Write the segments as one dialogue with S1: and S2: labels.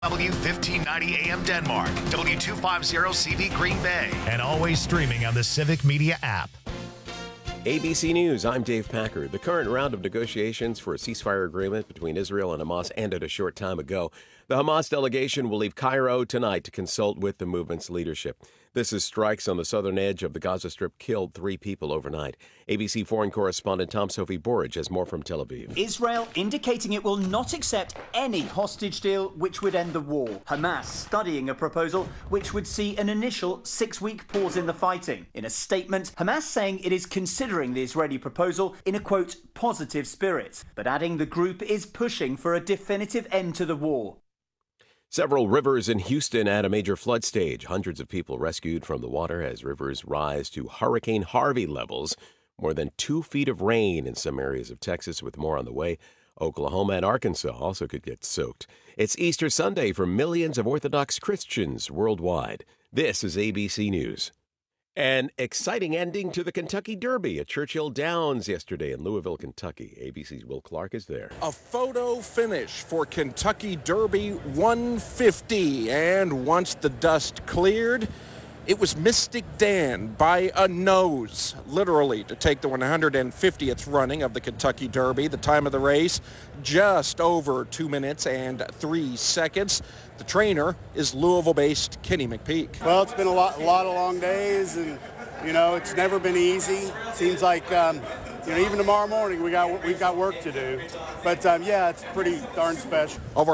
S1: W1590 AM Denmark, W250CV Green Bay, and always streaming on the Civic Media app.
S2: ABC News, I'm Dave Packer. The current round of negotiations for a ceasefire agreement between Israel and Hamas ended a short time ago. The Hamas delegation will leave Cairo tonight to consult with the movement's leadership. This is strikes on the southern edge of the Gaza Strip killed 3 people overnight. ABC foreign correspondent Tom Sophie Borage has more from Tel Aviv.
S3: Israel indicating it will not accept any hostage deal which would end the war. Hamas studying a proposal which would see an initial 6-week pause in the fighting. In a statement, Hamas saying it is considering the Israeli proposal in a, quote, positive spirit, but adding the group is pushing for a definitive end to the war.
S2: Several rivers in Houston at a major flood stage. Hundreds of people rescued from the water as rivers rise to Hurricane Harvey levels. More than 2 feet of rain in some areas of Texas, with more on the way. Oklahoma and Arkansas also could get soaked. It's Easter Sunday for millions of Orthodox Christians worldwide. This is ABC News. An exciting ending to the Kentucky Derby at Churchill Downs yesterday in Louisville, Kentucky. ABC's Will Clark is there.
S4: A photo finish for Kentucky Derby 150. And once the dust cleared, it was Mystic Dan by a nose, literally, to take the 150th running of the Kentucky Derby. The time of the race, just over 2 minutes and 3 seconds. The trainer is Louisville-based Kenny McPeak.
S5: Well, it's been a lot of long days, and, it's never been easy. Seems like, even tomorrow morning we've got work to do. But, it's pretty darn special.
S4: Over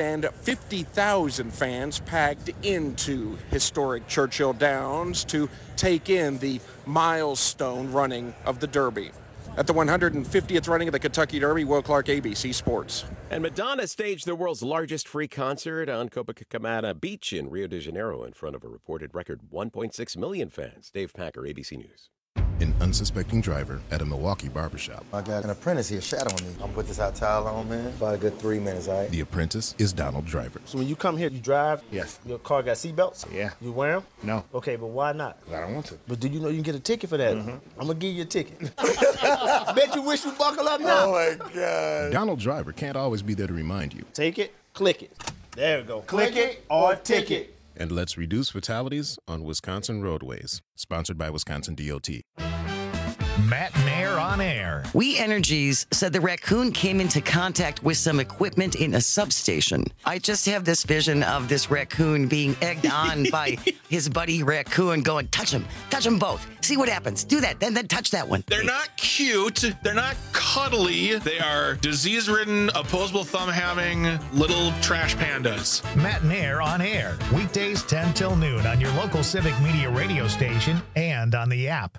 S4: 150,000 fans packed into historic Churchill Downs to take in the milestone running of the Derby. At the 150th running of the Kentucky Derby, Will Clark, ABC Sports.
S2: And Madonna staged the world's largest free concert on Copacabana Beach in Rio de Janeiro in front of a reported record 1.6 million fans. Dave Packer, ABC News.
S6: An unsuspecting driver at a Milwaukee barbershop.
S7: I got an apprentice here shadowing me. I'm gonna put this hot towel on, man. About a good 3 minutes, all right?
S6: The apprentice is Donald Driver.
S8: So when you come here, you drive?
S9: Yes.
S8: Your car got seatbelts?
S9: Yeah.
S8: You wear them?
S9: No.
S8: Okay, but why not?
S9: I don't want to.
S8: But do you know you can get a ticket for that? Mm-hmm. I'm gonna give you a ticket. Bet you wish you buckle up now.
S7: Oh, my God.
S6: Donald Driver can't always be there to remind you.
S8: Take it, click it. There we go. Click it or ticket.
S6: And let's reduce fatalities on Wisconsin roadways. Sponsored by Wisconsin DOT.
S1: Matt Nair on air.
S10: We Energies said the raccoon came into contact with some equipment in a substation. I just have this vision of this raccoon being egged on by his buddy raccoon going, touch them both. See what happens. Do that, then touch that one.
S11: They're not cute. They're not cuddly. They are disease-ridden, opposable thumb-having little trash pandas.
S1: Matt Nair on air. Weekdays 10 till noon on your local Civic Media radio station and on the app.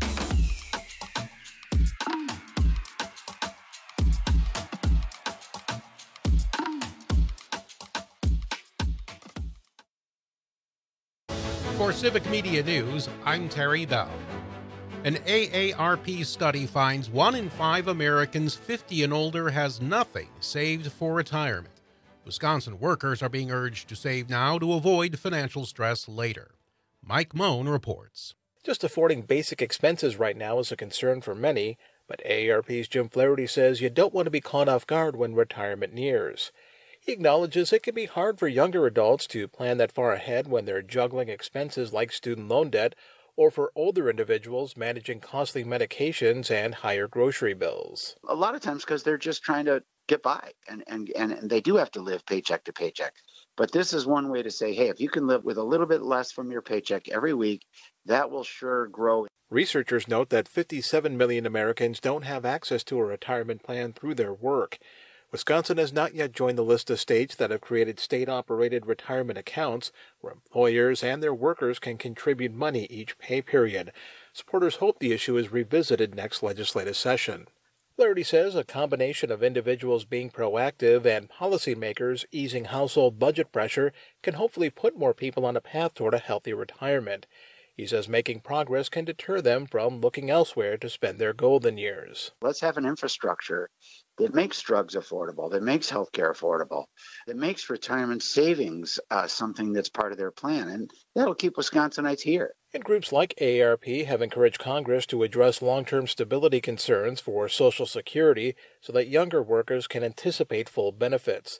S12: For Civic Media News, I'm Terry Bell. An AARP study finds 1 in 5 Americans 50 and older has nothing saved for retirement. Wisconsin workers are being urged to save now to avoid financial stress later. Mike Moan reports.
S13: Just affording basic expenses right now is a concern for many, but AARP's Jim Flaherty says you don't want to be caught off guard when retirement nears. He acknowledges it can be hard for younger adults to plan that far ahead when they're juggling expenses like student loan debt, or for older individuals managing costly medications and higher grocery bills.
S14: A lot of times because they're just trying to get by, and they do have to live paycheck to paycheck. But this is one way to say, hey, if you can live with a little bit less from your paycheck every week, that will sure grow.
S13: Researchers note that 57 million Americans don't have access to a retirement plan through their work. Wisconsin has not yet joined the list of states that have created state-operated retirement accounts where employers and their workers can contribute money each pay period. Supporters hope the issue is revisited next legislative session. Flaherty says a combination of individuals being proactive and policymakers easing household budget pressure can hopefully put more people on a path toward a healthy retirement. He says making progress can deter them from looking elsewhere to spend their golden years.
S14: Let's have an infrastructure that makes drugs affordable, that makes healthcare affordable, that makes retirement savings something that's part of their plan. And that'll keep Wisconsinites here.
S13: And groups like AARP have encouraged Congress to address long-term stability concerns for Social Security so that younger workers can anticipate full benefits.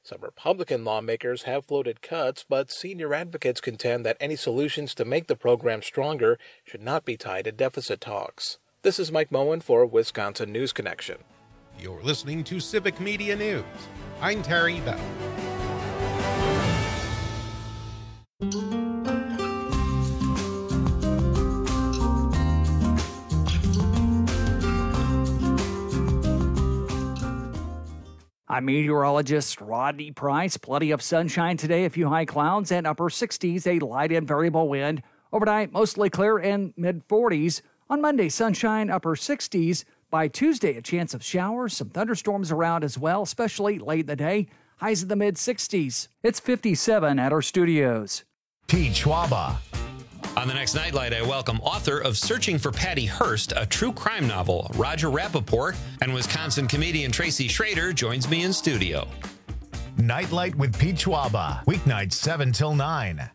S13: Some Republican lawmakers have floated cuts, but senior advocates contend that any solutions to make the program stronger should not be tied to deficit talks. This is Mike Moen for Wisconsin News Connection.
S12: You're listening to Civic Media News. I'm Terry Bell.
S9: I'm meteorologist Rodney Price. Plenty of sunshine today, a few high clouds and upper 60s, a light and variable wind. Overnight, mostly clear and mid-40s. On Monday, sunshine, upper 60s. By Tuesday, a chance of showers, some thunderstorms around as well, especially late in the day. Highs in the mid-60s. It's 57 at our studios.
S1: Pete Schwaba.
S15: On the next Nightlight, I welcome author of Searching for Patty Hearst, a true crime novel, Roger Rappaport, and Wisconsin comedian Tracy Schrader joins me in studio.
S1: Nightlight with Pete Schwaba, weeknights 7 till 9.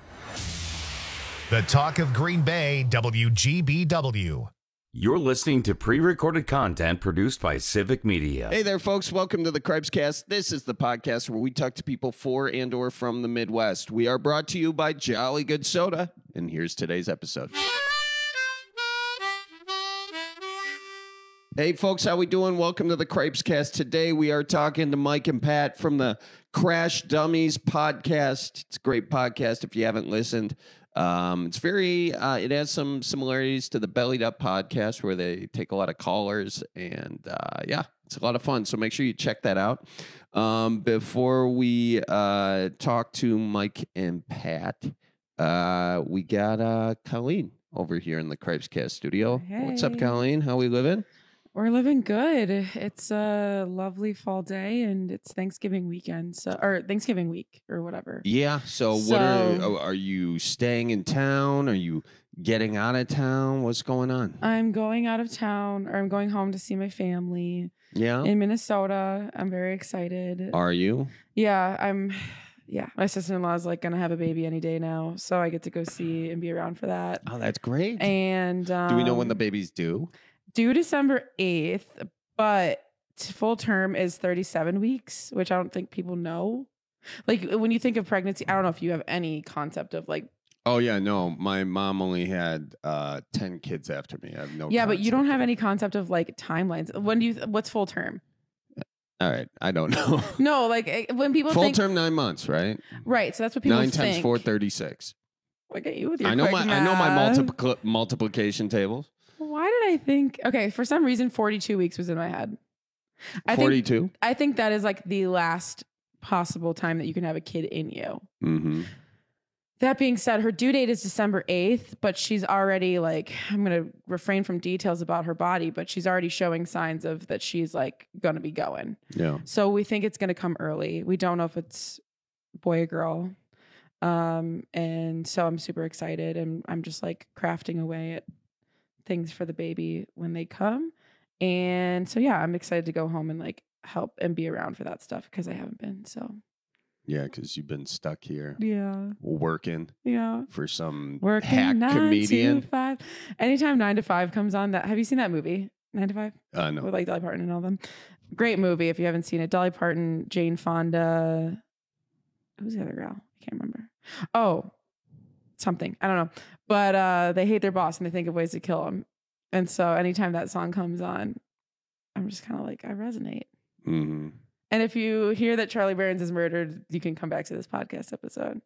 S1: The Talk of Green Bay, WGBW.
S16: You're listening to pre-recorded content produced by Civic Media.
S17: Hey there, folks. Welcome to the Cripescast. This is the podcast where we talk to people for and or from the Midwest. We are brought to you by Jolly Good Soda, and here's today's episode. Hey, folks, how we doing? Welcome to the Cripescast. Today we are talking to Mike and Pat from the Crash Dummies podcast. It's a great podcast if you haven't listened. It's very, it has some similarities to the Bellied Up podcast where they take a lot of callers and, yeah, it's a lot of fun. So make sure you check that out. Before we, talk to Mike and Pat, we got, Colleen over here in the Cripescast studio.
S18: Hey.
S17: What's up, Colleen? How we living?
S18: We're living good. It's a lovely fall day, and it's Thanksgiving weekend, or Thanksgiving week, or whatever.
S17: Yeah. So what are you staying in town? Are you getting out of town? What's going on?
S18: I'm going out of town, or I'm going home to see my family.
S17: Yeah.
S18: In Minnesota. I'm very excited.
S17: Are you?
S18: Yeah, Yeah, my sister-in-law is like gonna have a baby any day now, so I get to go see and be around for that.
S17: Oh, that's great.
S18: And
S17: do we know when the baby's due?
S18: Due December 8th, but full term is 37 weeks, which I don't think people know. Like when you think of pregnancy, I don't know if you have any concept of like.
S17: Oh yeah, no. My mom only had 10 kids after me. I have no.
S18: Yeah, but you don't have any concept of like timelines. What's full term?
S17: All right, I don't know.
S18: No, like when people
S17: full
S18: think
S17: term 9 months, right?
S18: Right, so that's what people
S17: 9
S18: think.
S17: times 4, 36.
S18: Look at you with your
S17: I know
S18: quick
S17: my
S18: math.
S17: multiplication tables.
S18: Why did I think? Okay, for some reason, 42 weeks was in my head.
S17: 42.
S18: I think that is like the last possible time that you can have a kid in you.
S17: Mm-hmm.
S18: That being said, her due date is December 8th, but she's already like, I'm going to refrain from details about her body, but she's already showing signs of that she's like going to be going.
S17: Yeah.
S18: So we think it's going to come early. We don't know if it's boy or girl. And so I'm super excited, and I'm just like crafting away at things for the baby when they come. And so, yeah, I'm excited to go home and like help and be around for that stuff because I haven't been. So
S17: yeah, because you've been stuck here.
S18: Yeah.
S17: Working.
S18: Yeah.
S17: For some
S18: working
S17: hack
S18: 9
S17: comedian.
S18: to 5. Anytime 9 to 5 comes on, that have you seen that movie 9 to 5?
S17: No.
S18: With like Dolly Parton and all them. Great movie if you haven't seen it. Dolly Parton, Jane Fonda. Who's the other girl? I can't remember. Oh, something. I don't know. But they hate their boss and they think of ways to kill him. And so anytime that song comes on, I'm just kind of like, I resonate.
S17: Mm-hmm.
S18: And if you hear that Charlie Barons is murdered, you can come back to this podcast episode.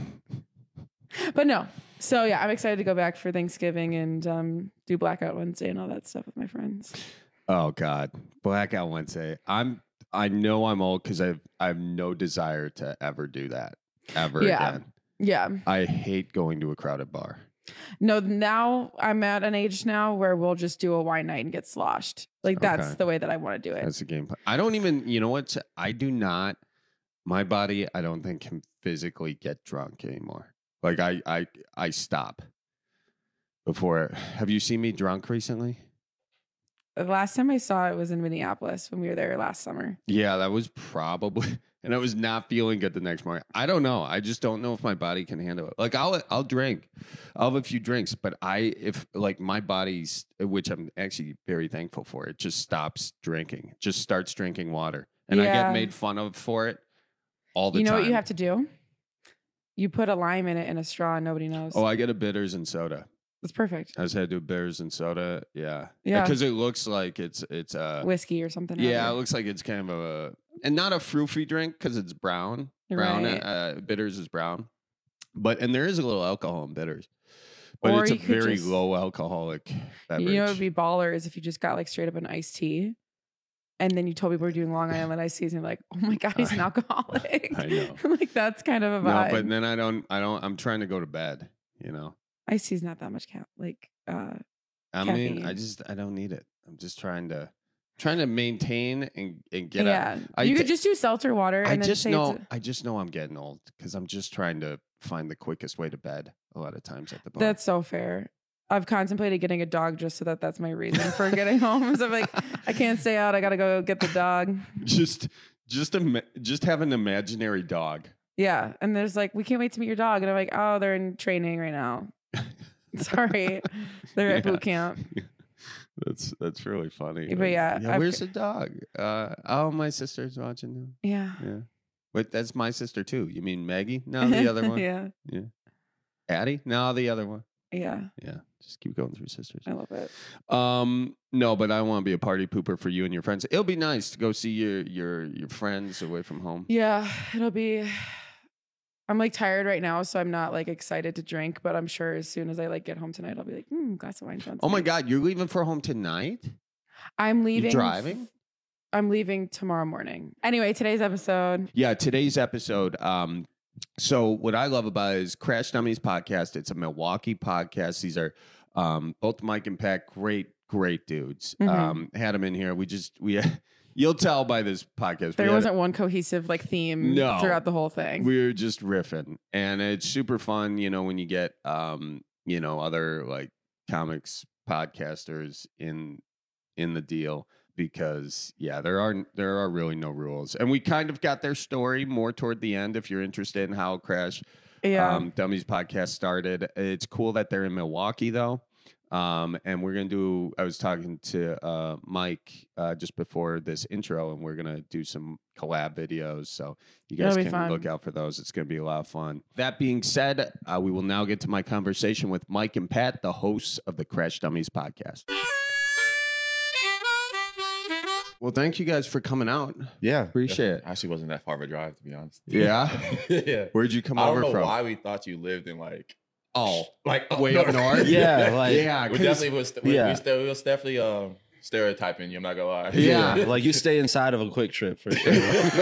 S18: But no. So yeah, I'm excited to go back for Thanksgiving and do Blackout Wednesday and all that stuff with my friends.
S17: Oh God, Blackout Wednesday. I know I'm old because I have no desire to ever do that again.
S18: Yeah.
S17: I hate going to a crowded bar.
S18: No, now I'm at an age now where we'll just do a wine night and get sloshed. Like that's the way that I want to do it.
S17: That's the game plan. I don't even, you know what? I do not, my body, I don't think can physically get drunk anymore. Like I stop before. Have you seen me drunk recently?
S18: The last time I saw it was in Minneapolis when we were there last summer.
S17: Yeah, that was probably, and I was not feeling good the next morning. I don't know. I just don't know if my body can handle it. Like I'll drink. I'll have a few drinks, but if like my body's, which I'm actually very thankful for, it just stops drinking. It just starts drinking water. And I get made fun of for it. all the
S18: You know
S17: time.
S18: what you have to do? You put a lime in it and a straw and nobody knows.
S17: Oh, I get a bitters and soda.
S18: That's perfect.
S17: I just had to do bitters and soda. Yeah.
S18: Yeah.
S17: Because it looks like it's
S18: Whiskey or something.
S17: Yeah, it
S18: other.
S17: looks like it's kind of and not a froofy drink because it's brown. Brown
S18: Right.
S17: bitters is brown, and there is a little alcohol in bitters, but
S18: Or
S17: it's a
S18: you could
S17: very
S18: just-
S17: low alcoholic beverage.
S18: You know what would be baller is if you just got like straight up an iced tea. And then you told people we're doing Long Island iced teas, and you're like, "Oh my god, he's an alcoholic."
S17: I know.
S18: Like that's kind of a
S17: No,
S18: vibe.
S17: but then I don't. I'm trying to go to bed.
S18: Iced tea's not that much
S17: I
S18: caffeine.
S17: mean, I don't need it. I'm just trying to maintain and get
S18: yeah.
S17: out.
S18: You could just do seltzer water.
S17: I
S18: And then
S17: just
S18: say
S17: know.
S18: it's
S17: I just know I'm getting old because I'm just trying to find the quickest way to bed. A lot of times at the bar.
S18: That's so fair. I've contemplated getting a dog just so that's my reason for getting home. So I'm like, I can't stay out. I gotta go get the dog.
S17: just have an imaginary dog.
S18: Yeah, and there's like, we can't wait to meet your dog, and I'm like, oh, they're in training right now. Sorry, they're at
S17: Yeah.
S18: boot camp.
S17: That's really funny.
S18: But yeah, I've-
S17: where's the dog? Oh, my sister's watching now.
S18: Yeah.
S17: Yeah. Wait, that's my sister too. You mean Maggie? No, the other one.
S18: Yeah.
S17: Yeah. Addie? No, the other one.
S18: Yeah.
S17: Yeah. Just keep going through sisters.
S18: I love it.
S17: No, but I want to be a party pooper for you and your friends. It'll be nice to go see your friends away from home.
S18: Yeah, it'll be. I'm like tired right now, so I'm not like excited to drink. But I'm sure as soon as I like get home tonight, I'll be like, glass of wine sounds.
S17: Oh my
S18: nice."
S17: God, you're leaving for home tonight?
S18: I'm leaving.
S17: You driving?
S18: I'm leaving tomorrow morning. Anyway, today's episode.
S17: Yeah, today's episode. So what I love about it is Crash Dummies podcast. It's a Milwaukee podcast. These are both Mike and Pat, great dudes.
S18: Mhm.
S17: Had them in here. You'll tell by this podcast.
S18: There wasn't one cohesive like theme
S17: No.
S18: throughout the whole thing.
S17: We were just riffing, and it's super fun. When you get other like comics podcasters in the deal. Because there are really no rules, and we kind of got their story more toward the end. If you're interested in how Crash Dummies podcast started, it's cool that they're in Milwaukee though, and we're gonna do. I was talking to Mike just before this intro, and we're gonna do some collab videos, so you guys
S18: That'll be
S17: can
S18: fun.
S17: look out for those. It's gonna be a lot of fun. That being said, we will now get to my conversation with Mike and Pat, the hosts of the Crash Dummies podcast. Well, thank you guys for coming out.
S19: Yeah.
S17: Appreciate it.
S19: Actually wasn't that far of a drive, to be honest.
S17: Yeah?
S19: Yeah.
S17: Where'd you come
S19: I don't
S17: over
S19: know
S17: from?
S19: why we thought you lived in like
S17: way up north?
S19: Yeah,
S17: Yeah,
S19: we
S17: 'cause-
S19: definitely was. We was definitely stereotyping you. I'm not gonna lie.
S20: Yeah, like you stay inside of a Quick Trip for sure.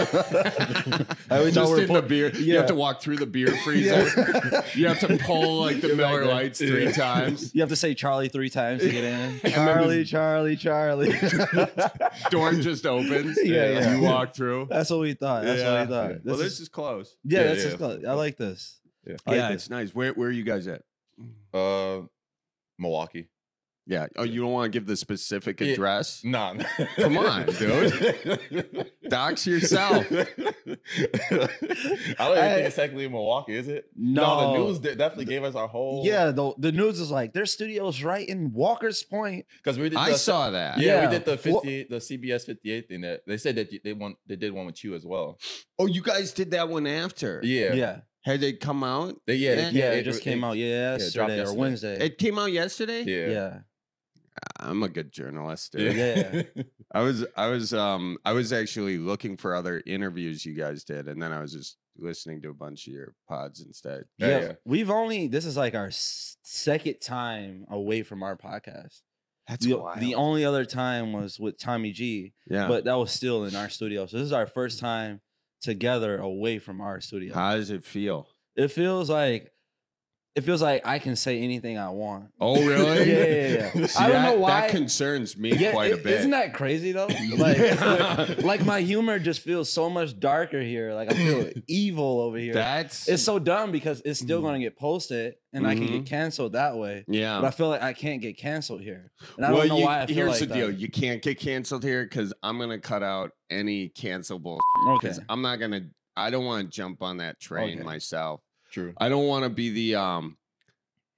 S17: Just in the beer. You have to walk through the beer freezer. You have to pull like the Miller Lights 3 times.
S20: You have to say Charlie 3 times to get in.
S17: then
S20: Charlie.
S17: Door just opens.
S20: Yeah.
S17: You walk through.
S20: That's what we thought. That's what we thought.
S17: Well, this is close.
S20: Yeah, this is close. I like this.
S19: Yeah,
S20: I like
S17: Yeah,
S20: this.
S17: it's nice. Where are you guys at?
S19: Milwaukee.
S17: Yeah. Oh, you don't want to give the specific address?
S19: Nah.
S17: Come on, dude. Dox yourself.
S19: I don't even think it's technically Milwaukee, is it?
S20: No.
S19: The news definitely gave us our whole.
S20: Yeah, the news is like their studio's right in Walker's Point.
S19: Because we did.
S17: I saw that.
S19: Yeah, we did the CBS 58 thing. That they said that they did one with you as well.
S17: Oh, you guys did that one after?
S19: Yeah.
S17: Had they come out?
S20: It just came out
S19: dropped
S20: yesterday or Wednesday.
S17: It came out yesterday?
S20: Yeah.
S17: I'm a good journalist, dude.
S20: Yeah.
S17: I was actually looking for other interviews you guys did, and then I was just listening to a bunch of your pods instead.
S20: Yeah. This is like our second time away from our podcast.
S17: That's wild.
S20: The only other time was with Tommy G.
S17: Yeah.
S20: But that was still in our studio. So this is our first time together away from our studio.
S17: How does it feel?
S20: It feels like I can say anything I want.
S17: Oh, really?
S20: Yeah.
S17: See,
S20: I don't know why.
S17: That concerns me quite a bit.
S20: Isn't that crazy though? Like my humor just feels so much darker here. Like I feel evil over here. It's so dumb because it's still going to get posted and I can get canceled that way.
S17: Yeah.
S20: But I feel like I can't get canceled here. And I don't know why I feel
S17: here's
S20: like
S17: the
S20: that.
S17: deal. You can't get canceled here because I'm going to cut out any cancelable
S20: Okay.
S17: because I don't want to jump on that train
S20: Okay.
S17: myself.
S19: True.
S17: I don't want to be the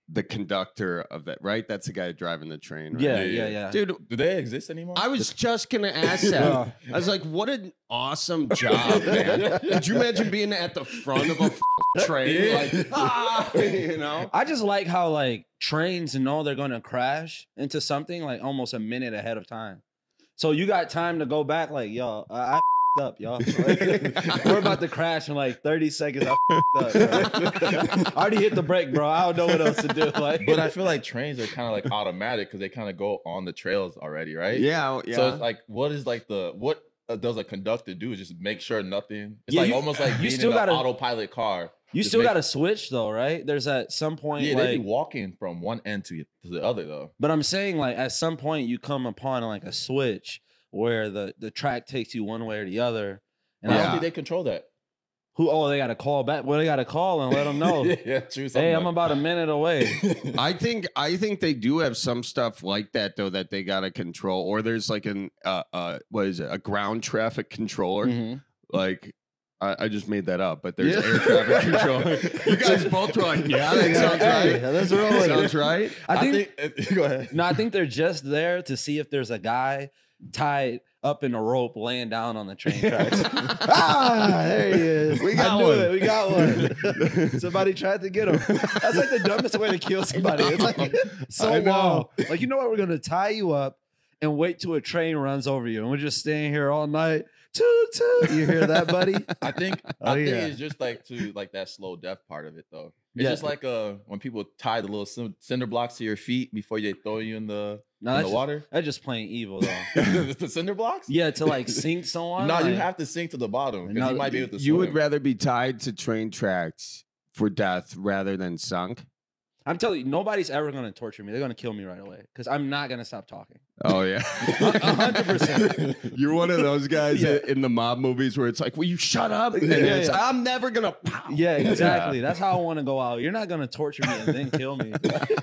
S17: the conductor of that, right? That's the guy driving the train, right?
S20: Yeah.
S17: Dude,
S19: do they exist anymore?
S17: I was just gonna ask that. I was like, what an awesome job, man. Could you imagine being at the front of a train? Like, you know?
S20: I just like how like trains know they're gonna crash into something like almost a minute ahead of time. So you got time to go back, like, yo, I up, y'all. We're about to crash in like 30 seconds. I up, I already hit the brake, bro. I don't know what else to do. Like,
S19: but I feel like trains are kind of like automatic because they kind of go on the trails already, right?
S17: Yeah.
S19: So it's like, what is like what does a conductor do? Just make sure nothing. It's like almost like being in an autopilot car.
S20: You still got to switch though, right? There's at some point.
S19: Yeah,
S20: like,
S19: they be walking from one end to the other though.
S20: But I'm saying like at some point you come upon like a switch where the track takes you one way or the other. And
S19: I don't think they control that.
S20: They got to call back. Well, they got to call and let them know.
S19: Yeah, true.
S20: Hey, I'm about a minute away.
S17: I think they do have some stuff like that though that they got to control. Or there's like an what is it? A ground traffic controller.
S20: Mm-hmm.
S17: Like I just made that up, but there's air traffic controller. You guys both were like, yeah, that sounds right.
S20: That's right.
S17: Sounds right.
S20: I think
S19: go ahead.
S20: No, I think they're just there to see if there's a guy tied up in a rope laying down on the train tracks. There he is. We got one. Somebody tried to get him. That's like the dumbest way to kill somebody. It's like so long. Like, you know what? We're gonna tie you up and wait till a train runs over you, and we're just staying here all night. Toot toot. You hear that, buddy?
S19: I think it's just like that slow death part of it though. It's just like when people tie the little cinder blocks to your feet before they throw you in the water.
S20: That's just plain evil though.
S19: The cinder blocks?
S20: Yeah, to like sink someone.
S19: No,
S20: like,
S19: you have to sink to the bottom because you might be able to swim.
S17: You would rather be tied to train tracks for death rather than sunk?
S20: I'm telling you, nobody's ever going to torture me. They're going to kill me right away because I'm not going to stop talking.
S17: Oh, yeah.
S20: 100%.
S17: You're one of those guys in the mob movies where it's like, will you shut up? And I'm never going to.
S20: Yeah, exactly. That's how I want to go out. You're not going to torture me and then kill me.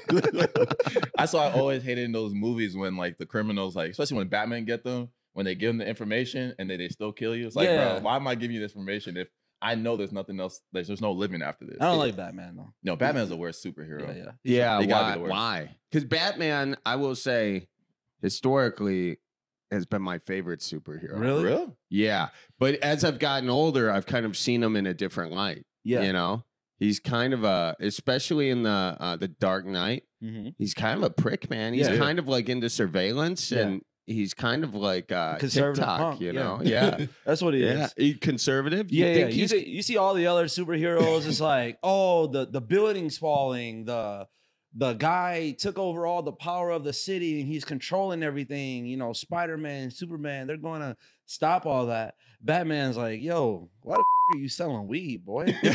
S19: That's why I always hated in those movies when like the criminals, like especially when Batman get them, when they give them the information and they still kill you. It's like, bro, why am I giving you this information if I know there's nothing else. There's no living after this.
S20: I don't like Batman though.
S19: No, Batman's the worst superhero.
S17: Yeah. Why? Because Batman, I will say, historically, has been my favorite superhero.
S20: Really?
S17: Yeah. But as I've gotten older, I've kind of seen him in a different light.
S20: Yeah.
S17: You know, he's kind of especially in the Dark Knight.
S20: Mm-hmm.
S17: He's kind of a prick, man. He's kind of like into surveillance and. He's kind of like
S20: conservative
S17: TikTok,
S20: punk,
S17: you know? Yeah.
S20: That's what he is.
S17: Conservative?
S20: You see all the other superheroes, it's like, oh, the building's falling, the guy took over all the power of the city and he's controlling everything. You know, Spider-Man, Superman, they're going to stop all that. Batman's like, yo, why the are you selling weed, boy?
S17: He's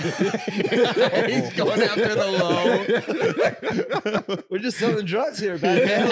S17: going after the low.
S20: We're just selling drugs here, Batman.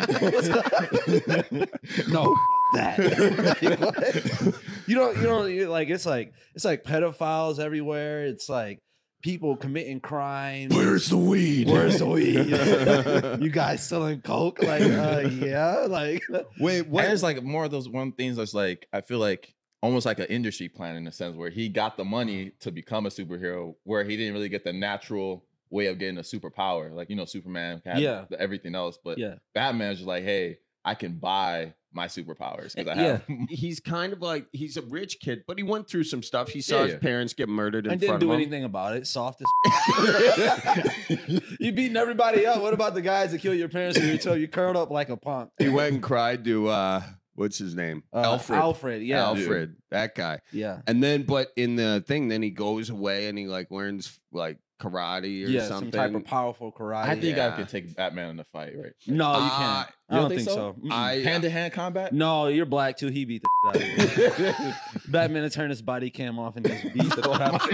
S20: No, that. you know, like it's like pedophiles everywhere. It's like people committing crimes.
S17: Where's the weed?
S20: Where's the weed? You guys selling coke? Like, yeah. Like,
S19: wait, what? There's like more of those things that's like, I feel like almost like an industry plan in a sense where he got the money to become a superhero where he didn't really get the natural way of getting a superpower. Like, you know, Superman had everything else, but Batman's just like, hey, I can buy my superpowers because I have.
S17: He's kind of like, he's a rich kid, but he went through some stuff. He saw his parents get murdered in front of him.
S20: And didn't do anything about it. Soft as You beating everybody up. What about the guys that killed your parents and you curled up like a punk?
S17: He went and cried to what's his name? Alfred.
S20: Alfred,
S17: that guy.
S20: Yeah.
S17: And then, but in the thing, then he goes away and he like learns like karate or something.
S20: Some type of powerful karate.
S19: I think I could take Batman in a fight, right?
S20: No, you can't. I don't think so.
S19: Hand-to-hand combat?
S20: No, you're black too. He beat the shit out of you. Batman to turn his body cam off and just beat the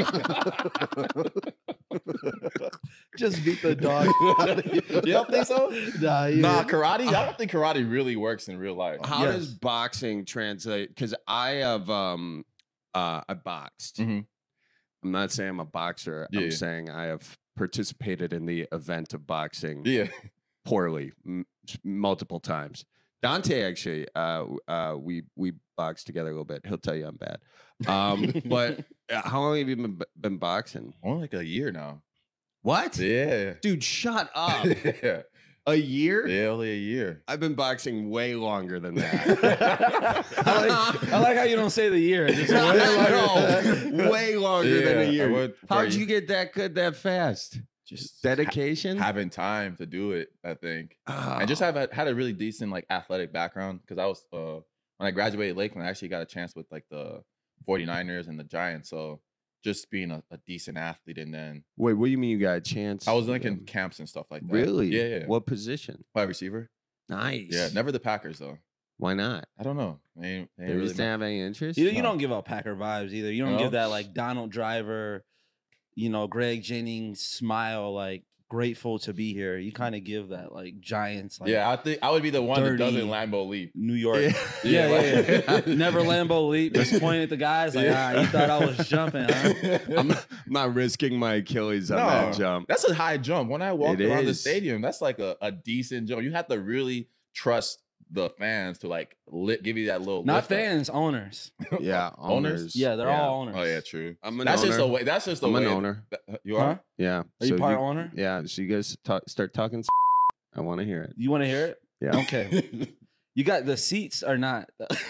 S20: crap. Just beat the dog out of you.
S19: You don't think so?
S20: Nah,
S19: karate? I don't think karate really works in real life.
S17: How does boxing translate? Because I have I boxed.
S19: Mm-hmm.
S17: I'm not saying I'm a boxer. I'm saying I have participated in the event of boxing. Poorly, multiple times. Dante actually, we boxed together a little bit. He'll tell you I'm bad. But how long have you been boxing?
S19: Only like a year now.
S17: What?
S19: Yeah.
S17: Dude, shut up.
S19: Yeah.
S17: A year?
S19: Yeah, only a year.
S17: I've been boxing way longer than that.
S20: I like how you don't say the year. Just
S17: way longer than a
S19: I
S17: year.
S19: would
S17: How'd
S19: for-
S17: you get that good that fast?
S19: Just
S17: dedication?
S19: Having time to do it, I think.
S17: Oh.
S19: And just had a really decent like athletic background because I was when I graduated Lakeland, I actually got a chance with like the 49ers and the Giants. So just being a decent athlete, and then
S17: Wait, what do you mean you got a chance?
S19: I was like in camps and stuff like that.
S17: Really?
S19: Yeah.
S17: What position?
S19: Wide receiver.
S17: Nice.
S19: Yeah, never the Packers though.
S17: Why not?
S19: I don't know. They ain't
S17: They
S19: really
S17: just didn't have any interest?
S20: You don't give out Packer vibes either. You don't
S19: No?
S20: give that like Donald Driver, Greg Jennings smile, like grateful to be here. You kind of give that like Giants. Like,
S19: I think I would be the one that
S20: dirty
S19: doesn't Lambeau leap.
S20: New York.
S19: Yeah.
S20: Never Lambeau leap. Just pointing at the guys like, you thought I was jumping, huh?
S17: I'm not risking my Achilles on that jump.
S19: That's a high jump. When I walk
S17: It
S19: around the
S17: is.
S19: stadium, that's like a decent jump. You have to really trust the fans to like give you that little
S20: Not
S19: lift up.
S20: fans, owners.
S17: Yeah, owners.
S20: Yeah, they're all owners.
S19: Oh yeah, true.
S17: I'm an
S19: that's
S17: owner.
S19: just the way. That's just the
S17: I'm
S19: way.
S17: an owner.
S19: You are.
S20: Huh?
S17: Yeah.
S20: Are you part owner?
S17: Yeah. So you guys start talking. I want to hear it.
S20: You want to hear it?
S17: Yeah.
S20: Okay. You got the seats are not.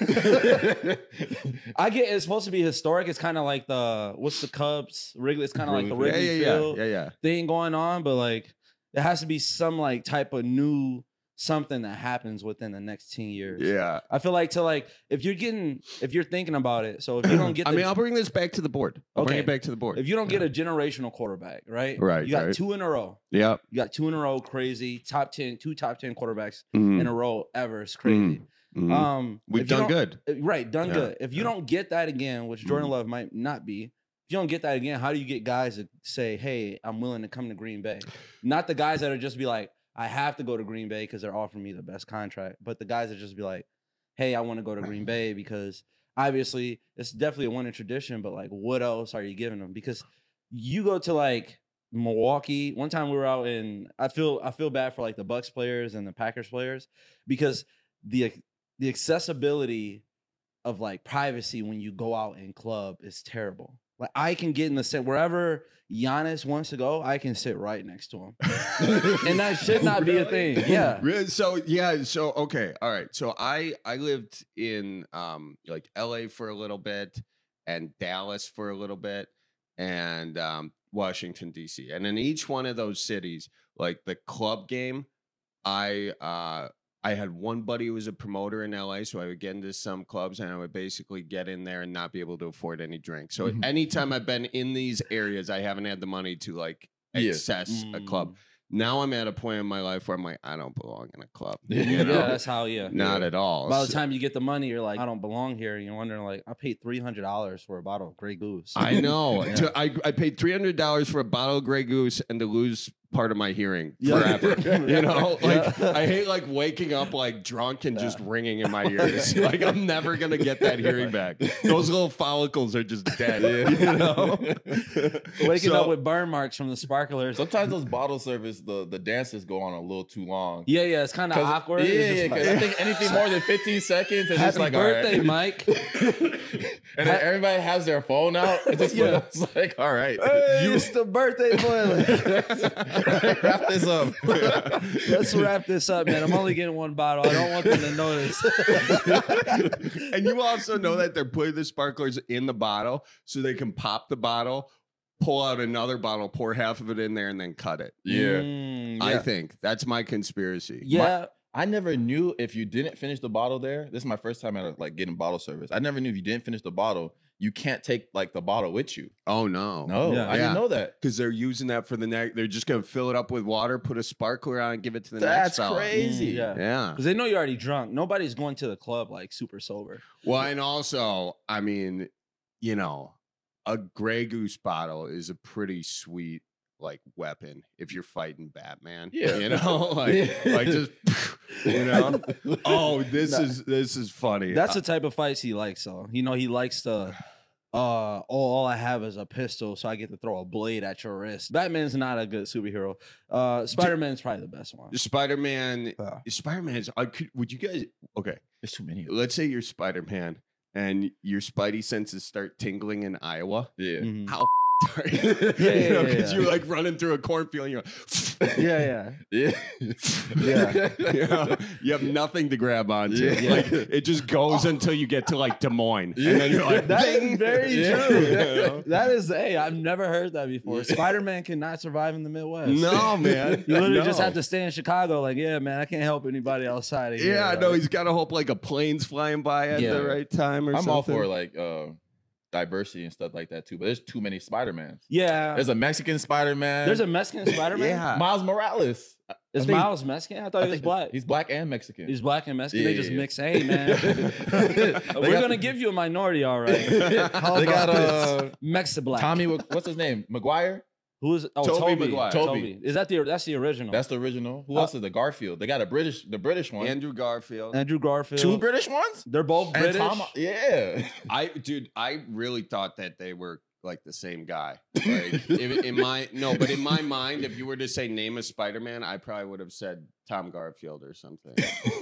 S20: I get it's supposed to be historic. It's kind of like what's the Cubs Wrigley. It's kind of like the Wrigley Field thing going on, but like there has to be some like type of new something that happens within the next 10 years.
S17: Yeah.
S20: I feel like if you're thinking about it, so if you don't get,
S17: I'll bring this back to the board. I'll bring it back to the board.
S20: If you don't get a generational quarterback, right?
S17: Right,
S20: You got
S17: right.
S20: 2 in a row.
S17: Yep.
S20: You got 2 in a row, crazy. Two top 10 quarterbacks
S17: Mhm.
S20: in a row ever. It's crazy.
S17: Mhm. We've
S20: if you
S17: done
S20: don't-
S17: good.
S20: Right, done
S17: Yeah.
S20: good. If you don't get that again, which Jordan Love might not be, if you don't get that again, how do you get guys to say, hey, I'm willing to come to Green Bay? Not the guys that are just be like, I have to go to Green Bay because they're offering me the best contract. But the guys that just be like, hey, I want to go to Green Bay because obviously it's definitely a winning tradition, but like what else are you giving them? Because you go to like Milwaukee. One time we were out in, I feel bad for like the Bucks players and the Packers players because the accessibility of like privacy when you go out in club is terrible. Like I can get in the set wherever Giannis wants to go, I can sit right next to him. And that should not be a thing. Yeah.
S17: Really? So okay. All right. So I lived in like LA for a little bit and Dallas for a little bit and Washington, DC. And in each one of those cities, like the club game, I had one buddy who was a promoter in LA, so I would get into some clubs and I would basically get in there and not be able to afford any drinks. So anytime I've been in these areas, I haven't had the money to like access a club. Now I'm at a point in my life where I'm like, I don't belong in a club. You know?
S20: Yeah, that's how.
S17: Not at all.
S20: By the time you get the money, you're like, I don't belong here. And you're wondering, like, I paid $300 for a bottle of Grey Goose.
S17: I know.
S20: Yeah.
S17: I paid $300 for a bottle of Grey Goose and to lose part of my hearing forever. You know, like I hate like waking up like drunk and just ringing in my ears. Like I'm never gonna get that hearing back. Those little follicles are just dead. You know,
S20: waking up with burn marks from the sparklers.
S19: Sometimes those bottle service, the dances go on a little too long.
S20: Yeah, it's kind of awkward.
S19: Yeah, because I think anything more than 15 seconds, it's just like,
S20: birthday,
S19: all right.
S20: Mike.
S19: And then everybody has their phone out. It's just it's like, all right,
S20: Hey, it's the birthday boy.
S19: wrap this up.
S20: Let's wrap this up, man. I'm only getting one bottle. I don't want them to notice.
S17: And you also know that they're putting the sparklers in the bottle so they can pop the bottle, pull out another bottle, pour half of it in there, and then cut it. I think that's my conspiracy.
S19: I never knew if you didn't finish the bottle there. This is my first time at like getting bottle service. I never knew if you didn't finish the bottle, you can't take like the bottle with you.
S17: Oh no,
S19: I didn't know that
S17: because they're using that for the next. They're just gonna fill it up with water, put a sparkler on, and give it to the next
S19: That's
S17: fella.
S19: crazy.
S17: Yeah.
S20: Because they know you're already drunk. Nobody's going to the club like super sober.
S17: Well, and also, I mean, you know, a Grey Goose bottle is a pretty sweet like weapon if you're fighting Batman.
S19: Yeah.
S17: You know, like just you know. Oh, this is funny.
S20: That's the type of fights he likes, though. You know, he likes to. All I have is a pistol, so I get to throw a blade at your wrist. Batman's not a good superhero. Spider-Man's probably the best one.
S17: Spider-Man. Spider-Man's. Would you guys? Okay,
S19: there's too many.
S17: Let's say you're Spider-Man and your Spidey senses start tingling in Iowa.
S19: Yeah.
S17: How Because you're like running through a cornfield. And you're like,
S20: yeah.
S17: You have nothing to grab onto.
S20: Yeah.
S17: Like it just goes until you get to like Des Moines, and then you're like,
S20: That
S17: "Ding!"
S20: is very
S17: Yeah.
S20: true. That is, hey, I've never heard that before. Spider-Man cannot survive in the Midwest.
S17: No, man.
S20: You literally just
S17: No.
S20: have to stay in Chicago. Like, yeah, man, I can't help anybody outside of here.
S17: Yeah, I know.
S20: Like,
S17: He's got to hope like a plane's flying by at
S19: Yeah.
S17: the right time or
S19: I'm
S17: something.
S19: all for like diversity and stuff like that too, but there's too many Spider-Mans.
S20: Yeah.
S19: There's a Mexican Spider-Man.
S20: There's a Mexican Spider-Man?
S17: Yeah.
S19: Miles Morales.
S20: Is
S19: I think-
S20: Miles Mexican? I thought he was black.
S19: He's black and Mexican.
S20: He's black and Mexican. They
S19: Yeah,
S20: just
S19: yeah.
S20: mix. Hey, man. We're going to give you a minority, all right. How
S19: They got
S20: about Mexi-black.
S19: Tommy, what's his name? Maguire?
S20: Who is
S19: Tobey
S20: Toby
S19: Maguire.
S20: Toby. Is that that's the original?
S19: That's the original. Who else is the Garfield? They got the British one.
S17: Andrew Garfield.
S20: Andrew Garfield.
S19: Two British ones?
S20: They're both
S19: And
S20: British.
S19: Tom, yeah.
S17: I really thought that they were like the same guy. Like in my mind, if you were to say name a Spider-Man, I probably would have said Tom Garfield or something.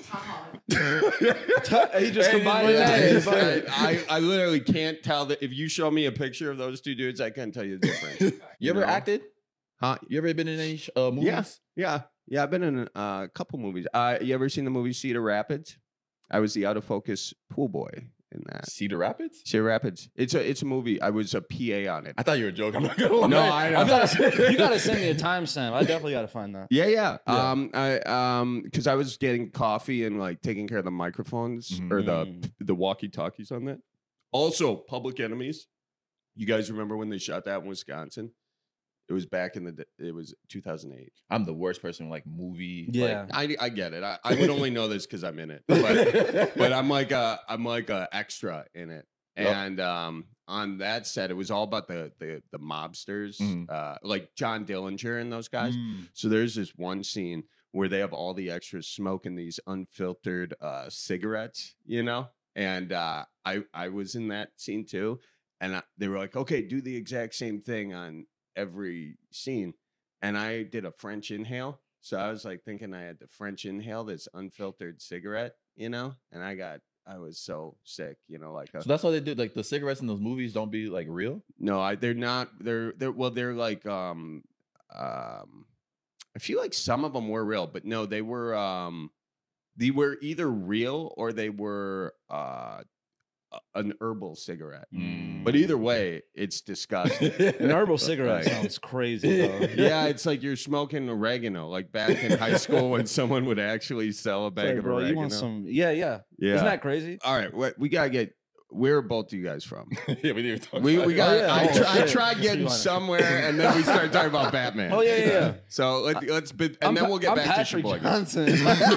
S20: He just combined that.
S17: I literally can't tell that. If you show me a picture of those two dudes, I can't tell you the difference.
S19: You ever
S17: know?
S19: acted?
S17: Huh?
S19: You ever been in any movies?
S17: Yeah. I've been in a couple movies. You ever seen the movie Cedar Rapids? I was the out of focus pool boy in that.
S19: Cedar Rapids?
S17: Cedar Rapids. It's a movie. I was a PA on it.
S19: I thought you were joking. I'm not gonna lie.
S17: No, I know.
S20: You got to send me a timestamp. I definitely got to find that.
S17: Yeah. Because I was getting coffee and like taking care of the microphones or the walkie-talkies on that. Also, Public Enemies. You guys remember when they shot that in Wisconsin? It was back in it was 2008.
S19: I'm the worst person with like movie.
S20: Yeah.
S17: I get it. I would only know this because I'm in it, but I'm like a extra in it. And on that set, it was all about the mobsters, like John Dillinger and those guys. So there's this one scene where they have all the extras smoking these unfiltered cigarettes, you know. And I was in that scene too, and they were like, "Okay, do the exact same thing on every scene," and I did a French inhale. So I was like thinking I had to French inhale this unfiltered cigarette, you know, and I was so sick, you know, like
S19: So that's what they do. Like the cigarettes in those movies don't be like real.
S17: no, they're not. They're like I feel like some of them were real, but no, they were either real or they were an herbal cigarette. But either way, it's disgusting.
S20: An herbal cigarette
S17: Like-
S20: sounds crazy, though.
S17: Yeah, it's like you're smoking oregano, like back in high school when someone would actually sell a bag
S20: Like,
S17: of
S20: bro,
S17: oregano.
S20: you want some? Yeah.
S17: Yeah.
S20: Isn't that crazy?
S17: All right, we gotta get. Where are both of you guys from?
S19: Yeah, we didn't talk
S17: We
S19: about
S17: got.
S19: it.
S17: I tried getting somewhere, and then we started talking about Batman.
S20: Oh, yeah.
S17: So let's and then we'll get
S20: I'm
S17: back
S20: Patrick
S17: to Sheboygan.
S20: Johnson.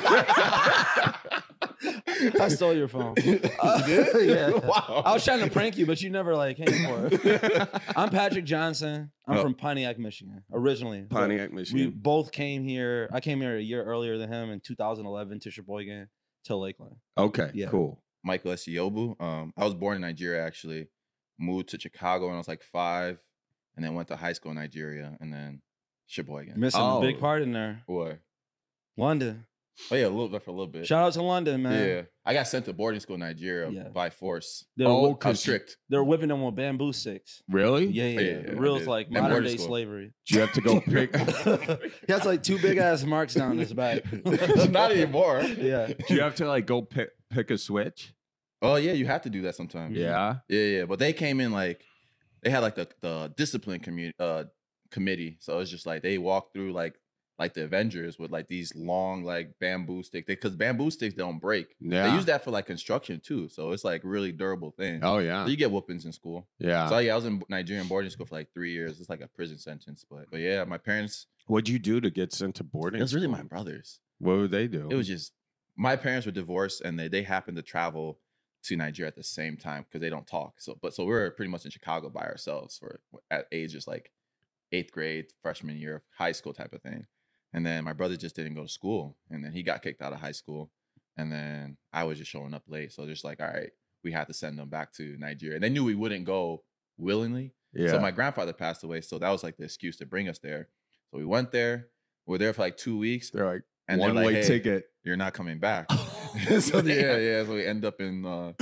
S20: I stole your phone. Yeah.
S19: Wow.
S20: I was trying to prank you, but you never like came for it. I'm Patrick Johnson. I'm
S17: Oh.
S20: from Pontiac, Michigan, originally.
S17: Pontiac,
S20: We
S17: Michigan.
S20: both came here. I came here a year earlier than him in 2011 to Sheboygan to Lakeland.
S17: Okay,
S20: Yeah.
S17: cool.
S19: Michael Esiobu. I was born in Nigeria actually. Moved to Chicago when I was like 5, and then went to high school in Nigeria, and then Sheboygan.
S20: Missing a big part in there.
S19: What?
S20: London.
S19: Oh yeah, a little bit for a little bit.
S20: Shout out to London, man.
S19: Yeah, I got sent to boarding school in Nigeria
S20: Yeah.
S19: by force.
S20: They're,
S19: I was strict.
S20: They're whipping them with bamboo sticks.
S17: Really?
S20: Yeah.
S19: I
S20: Real
S19: did.
S20: like
S19: And
S20: modern
S19: boarding
S20: day
S19: school.
S20: slavery.
S17: Do you have to go pick?
S20: He has like 2 big ass marks down his back.
S19: Not anymore.
S20: Yeah.
S17: Do you have to like go pick a switch?
S19: Oh yeah, you have to do that sometimes.
S17: Yeah.
S19: Yeah. But they came in like they had like the discipline committee. So it's just like they walked through like the Avengers with like these long like bamboo sticks because bamboo sticks don't break.
S17: Yeah.
S19: They use that for like construction too. So it's like really durable thing.
S17: Oh yeah.
S19: So you get whoopings in school.
S17: Yeah.
S19: So yeah, I was in Nigerian boarding school for like 3 years. It's like a prison sentence. But yeah, my parents.
S17: What'd you do to get sent to boarding?
S19: It was really
S17: school?
S19: my brothers.
S17: What would they do?
S19: It was just my parents were divorced and they happened to travel to Nigeria at the same time because they don't talk. So we were pretty much in Chicago by ourselves for at ages like 8th grade, freshman year of high school type of thing. And then my brother just didn't go to school, and then he got kicked out of high school, and then I was just showing up late. So just like, all right, we had to send them back to Nigeria. And they knew we wouldn't go willingly.
S17: Yeah.
S19: So my grandfather passed away, so that was like the excuse to bring us there. So we went there. We were there for like 2 weeks.
S17: They're like,
S19: and
S17: one way
S19: hey,
S17: ticket.
S19: You're not coming back. So yeah. So we end up in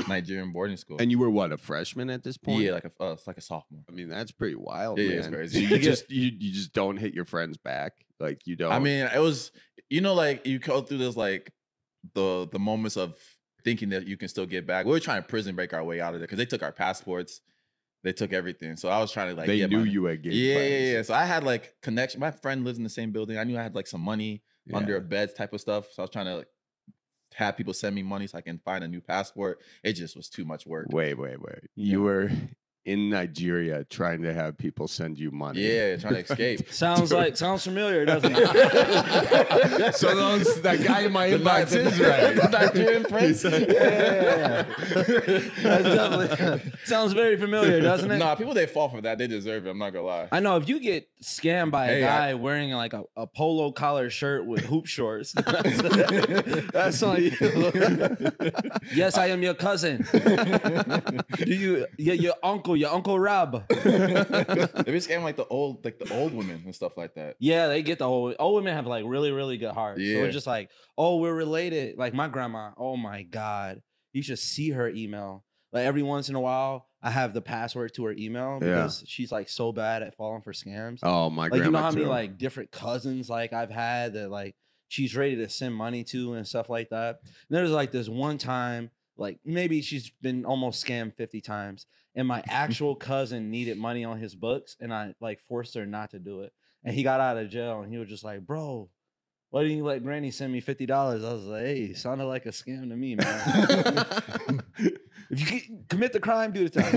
S19: Nigerian boarding school.
S17: And you were what, a freshman at this point?
S19: Yeah, it's like a sophomore.
S17: I mean, that's pretty wild.
S19: Yeah,
S17: man.
S19: it's crazy.
S17: So you just don't hit your friends back, like you don't.
S19: I mean, it was like you go through this like the moments of thinking that you can still get back. We were trying to prison break our way out of there because they took our passports, they took everything. So I was trying to like
S17: they knew you had gay friends.
S19: Yeah. So I had like connection. My friend lives in the same building. I knew I had like some money under a bed type of stuff. So I was trying to like, have people send me money so I can find a new passport. It just was too much work.
S17: Wait. You were in Nigeria trying to have people send you money.
S19: Yeah, trying to escape.
S20: Sounds familiar, doesn't it?
S17: So that guy in my inbox is right.
S20: The Nigerian prince. Yeah. That's definitely sounds very familiar, doesn't it?
S19: Nah, people they fall for that, they deserve it. I'm not gonna lie.
S20: I know if you get scammed by a guy wearing like a polo collar shirt with hoop shorts, that's on you. Yes, I am your cousin. Your uncle Rob.
S19: They be scamming like the old women and stuff like that.
S20: Yeah, they get the old women have like really, really good hearts.
S19: Yeah.
S20: So it's just like, oh, we're related. Like my grandma, oh my God. You should see her email. Like every once in a while, I have the password to her email because she's like so bad at falling for scams.
S17: Oh, my
S20: like,
S17: grandma
S20: you know how
S17: too.
S20: many like different cousins like I've had that like she's ready to send money to and stuff like that. And there's like this one time, like maybe she's been almost scammed 50 times. And my actual cousin needed money on his books, and I like forced her not to do it. And he got out of jail, and he was just like, "Bro, why didn't you let Granny send me $50?" I was like, "Hey, sounded like a scam to me, man." If you commit the crime, do the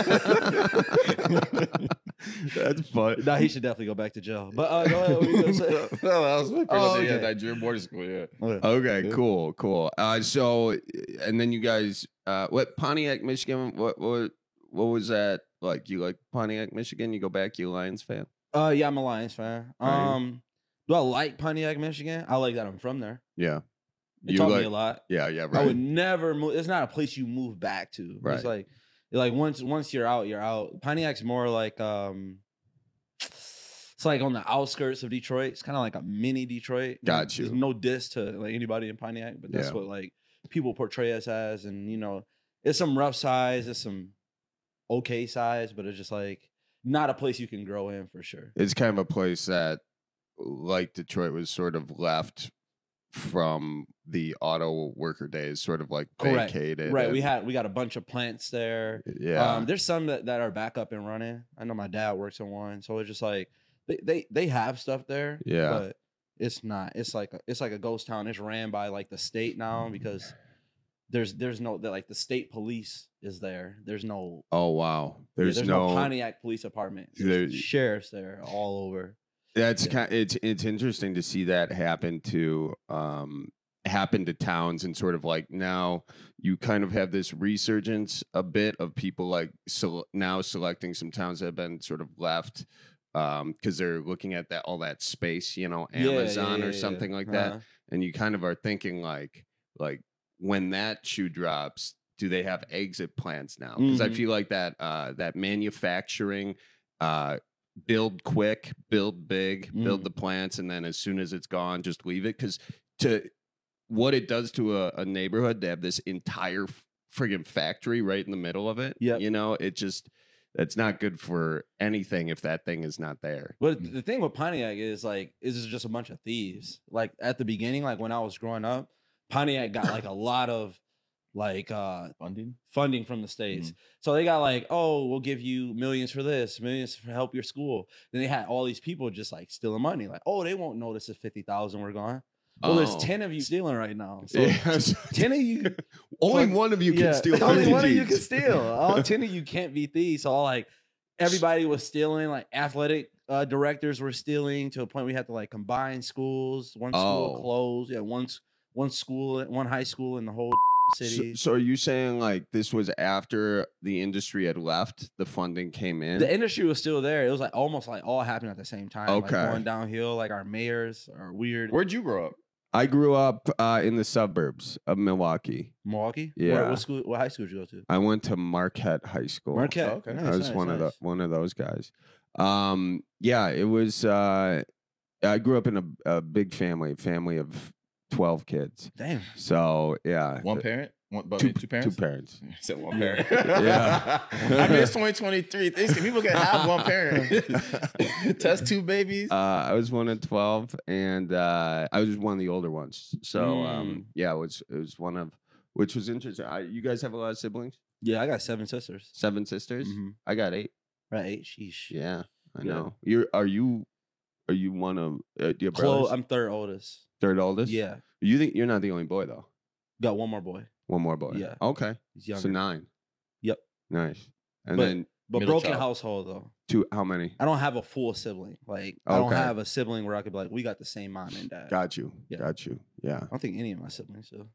S20: time.
S17: That's fun.
S20: Nah, he should definitely go back to jail. But go ahead. What were you gonna say?
S19: No, that was my first day
S17: okay.
S19: at Nigerian boarding school. Yeah.
S17: Okay, cool. So, and then you guys, what Pontiac, Michigan? What was that like? You like Pontiac, Michigan? You go back? You a Lions fan?
S20: Yeah, I'm a Lions fan.
S17: Right.
S20: Do I like Pontiac, Michigan? I like that I'm from there.
S17: Yeah.
S20: It taught me a lot.
S17: Yeah, right.
S20: I would never move. It's not a place you move back to.
S17: Right.
S20: It's like once you're out, you're out. Pontiac's more like it's like on the outskirts of Detroit. It's kind of like a mini Detroit.
S17: Got you.
S20: There's no diss to like anybody in Pontiac, but that's what like people portray us as. And it's some rough size, it's some okay size, but it's just like not a place you can grow in for sure.
S17: It's kind of a place that, like Detroit, was sort of left from the auto worker days, sort of like vacated.
S20: Right. We got a bunch of plants there.
S17: Yeah.
S20: There's some that are back up and running. I know my dad works on one, so it's just like they have stuff there.
S17: Yeah.
S20: But it's not. It's like a ghost town. It's ran by like the state now because there's no like the state police is there. There's no.
S17: Oh wow. There's
S20: no Pontiac Police Department. There's sheriffs there all over.
S17: That's it's interesting to see that happen to towns, and sort of like now you kind of have this resurgence a bit of people like now selecting some towns that have been sort of left because they're looking at all that space, Amazon or something like that, and you kind of are thinking like when that shoe drops, do they have exit plans now? Because I feel like that manufacturing. Build quick, build big, build the plants, and then as soon as it's gone, just leave it. Because to what it does to a neighborhood to have this entire friggin' factory right in the middle of it, it's not good for anything if that thing is not there.
S20: But the thing with Pontiac is just a bunch of thieves. Like at the beginning, like when I was growing up, Pontiac got like a lot of funding from the states. So they got like, oh, we'll give you millions for this, millions for help your school. Then they had all these people just like stealing money. Like, oh, they won't notice if 50,000 were gone. Well, there's 10 of you stealing right now. So 10 of you.
S17: Only one of you can steal 50
S20: Only one of you
S17: Gs.
S20: can steal. All 10 of you can't be thieves. So like everybody was stealing. Like athletic directors were stealing to a point we had to like combine schools. One school closed. Yeah, one school, one high school in the whole city.
S17: So are you saying like this was after the industry had left, the funding came in?
S20: The industry was still there. It was like almost like all happened at the same time.
S17: Okay.
S20: Like going downhill. Like our mayors are weird.
S19: Where'd you grow up?
S17: I grew up in the suburbs of Milwaukee.
S20: Milwaukee?
S17: Yeah.
S20: What high school did you go to?
S17: I went to Marquette High School.
S20: Marquette. Oh, okay.
S17: I was one of those guys. Yeah, it was. I grew up in a big family of 12 kids.
S20: Damn.
S17: So yeah,
S19: One parent. Two parents?
S17: Two parents.
S19: I said one parent.
S17: Yeah.
S19: I mean, it's 2023. People can have one parent. Test two babies.
S17: I was one of 12, and I was one of the older ones. So, yeah, it was one of, which was interesting. You guys have a lot of siblings?
S20: Yeah, I got 7 sisters.
S17: 7 sisters? I got 8.
S20: Right, 8. Sheesh.
S17: Yeah, I know. Are you one of? Do you have brothers?
S20: I'm third oldest.
S17: Third oldest?
S20: Yeah.
S17: You think you're not the only boy though?
S20: Got one more boy.
S17: One more boy.
S20: Yeah.
S17: Okay.
S20: He's younger.
S17: So 9.
S20: Yep.
S17: Nice. And
S20: but,
S17: then
S20: but broken household though.
S17: How many?
S20: I don't have a full sibling. Like I don't have a sibling where I could be like, we got the same mom and dad.
S17: Got you.
S20: Yeah.
S17: Got you. Yeah.
S20: I don't think any of my siblings do.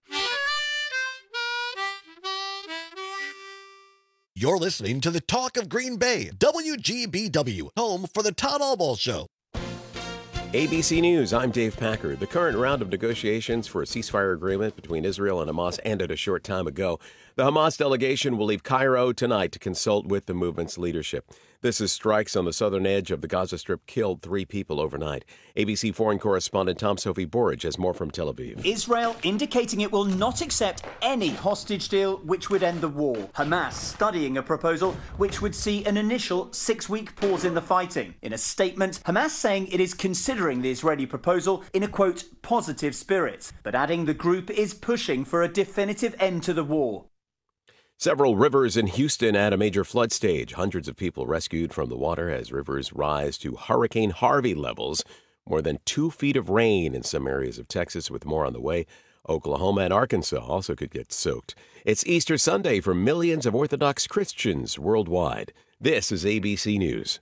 S21: You're listening to the Talk of Green Bay, WGBW, home for the Todd Albaugh Show.
S2: ABC News, I'm Dave Packer. The current round of negotiations for a ceasefire agreement between Israel and Hamas ended a short time ago. The Hamas delegation will leave Cairo tonight to consult with the movement's leadership. This is strikes on the southern edge of the Gaza Strip killed 3 people overnight. ABC foreign correspondent Tom Sophie Borage has more from Tel Aviv.
S3: Israel indicating it will not accept any hostage deal which would end the war. Hamas studying a proposal which would see an initial 6-week pause in the fighting. In a statement, Hamas saying it is considering the Israeli proposal in a, quote, positive spirit, but adding the group is pushing for a definitive end to the war.
S2: Several rivers in Houston at a major flood stage. Hundreds of people rescued from the water as rivers rise to Hurricane Harvey levels. More than 2 feet of rain in some areas of Texas, with more on the way. Oklahoma and Arkansas also could get soaked. It's Easter Sunday for millions of Orthodox Christians worldwide. This is ABC News.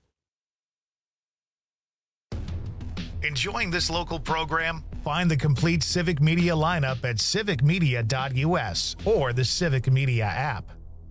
S1: Enjoying this local program? Find the complete Civic Media lineup at civicmedia.us or the Civic Media app.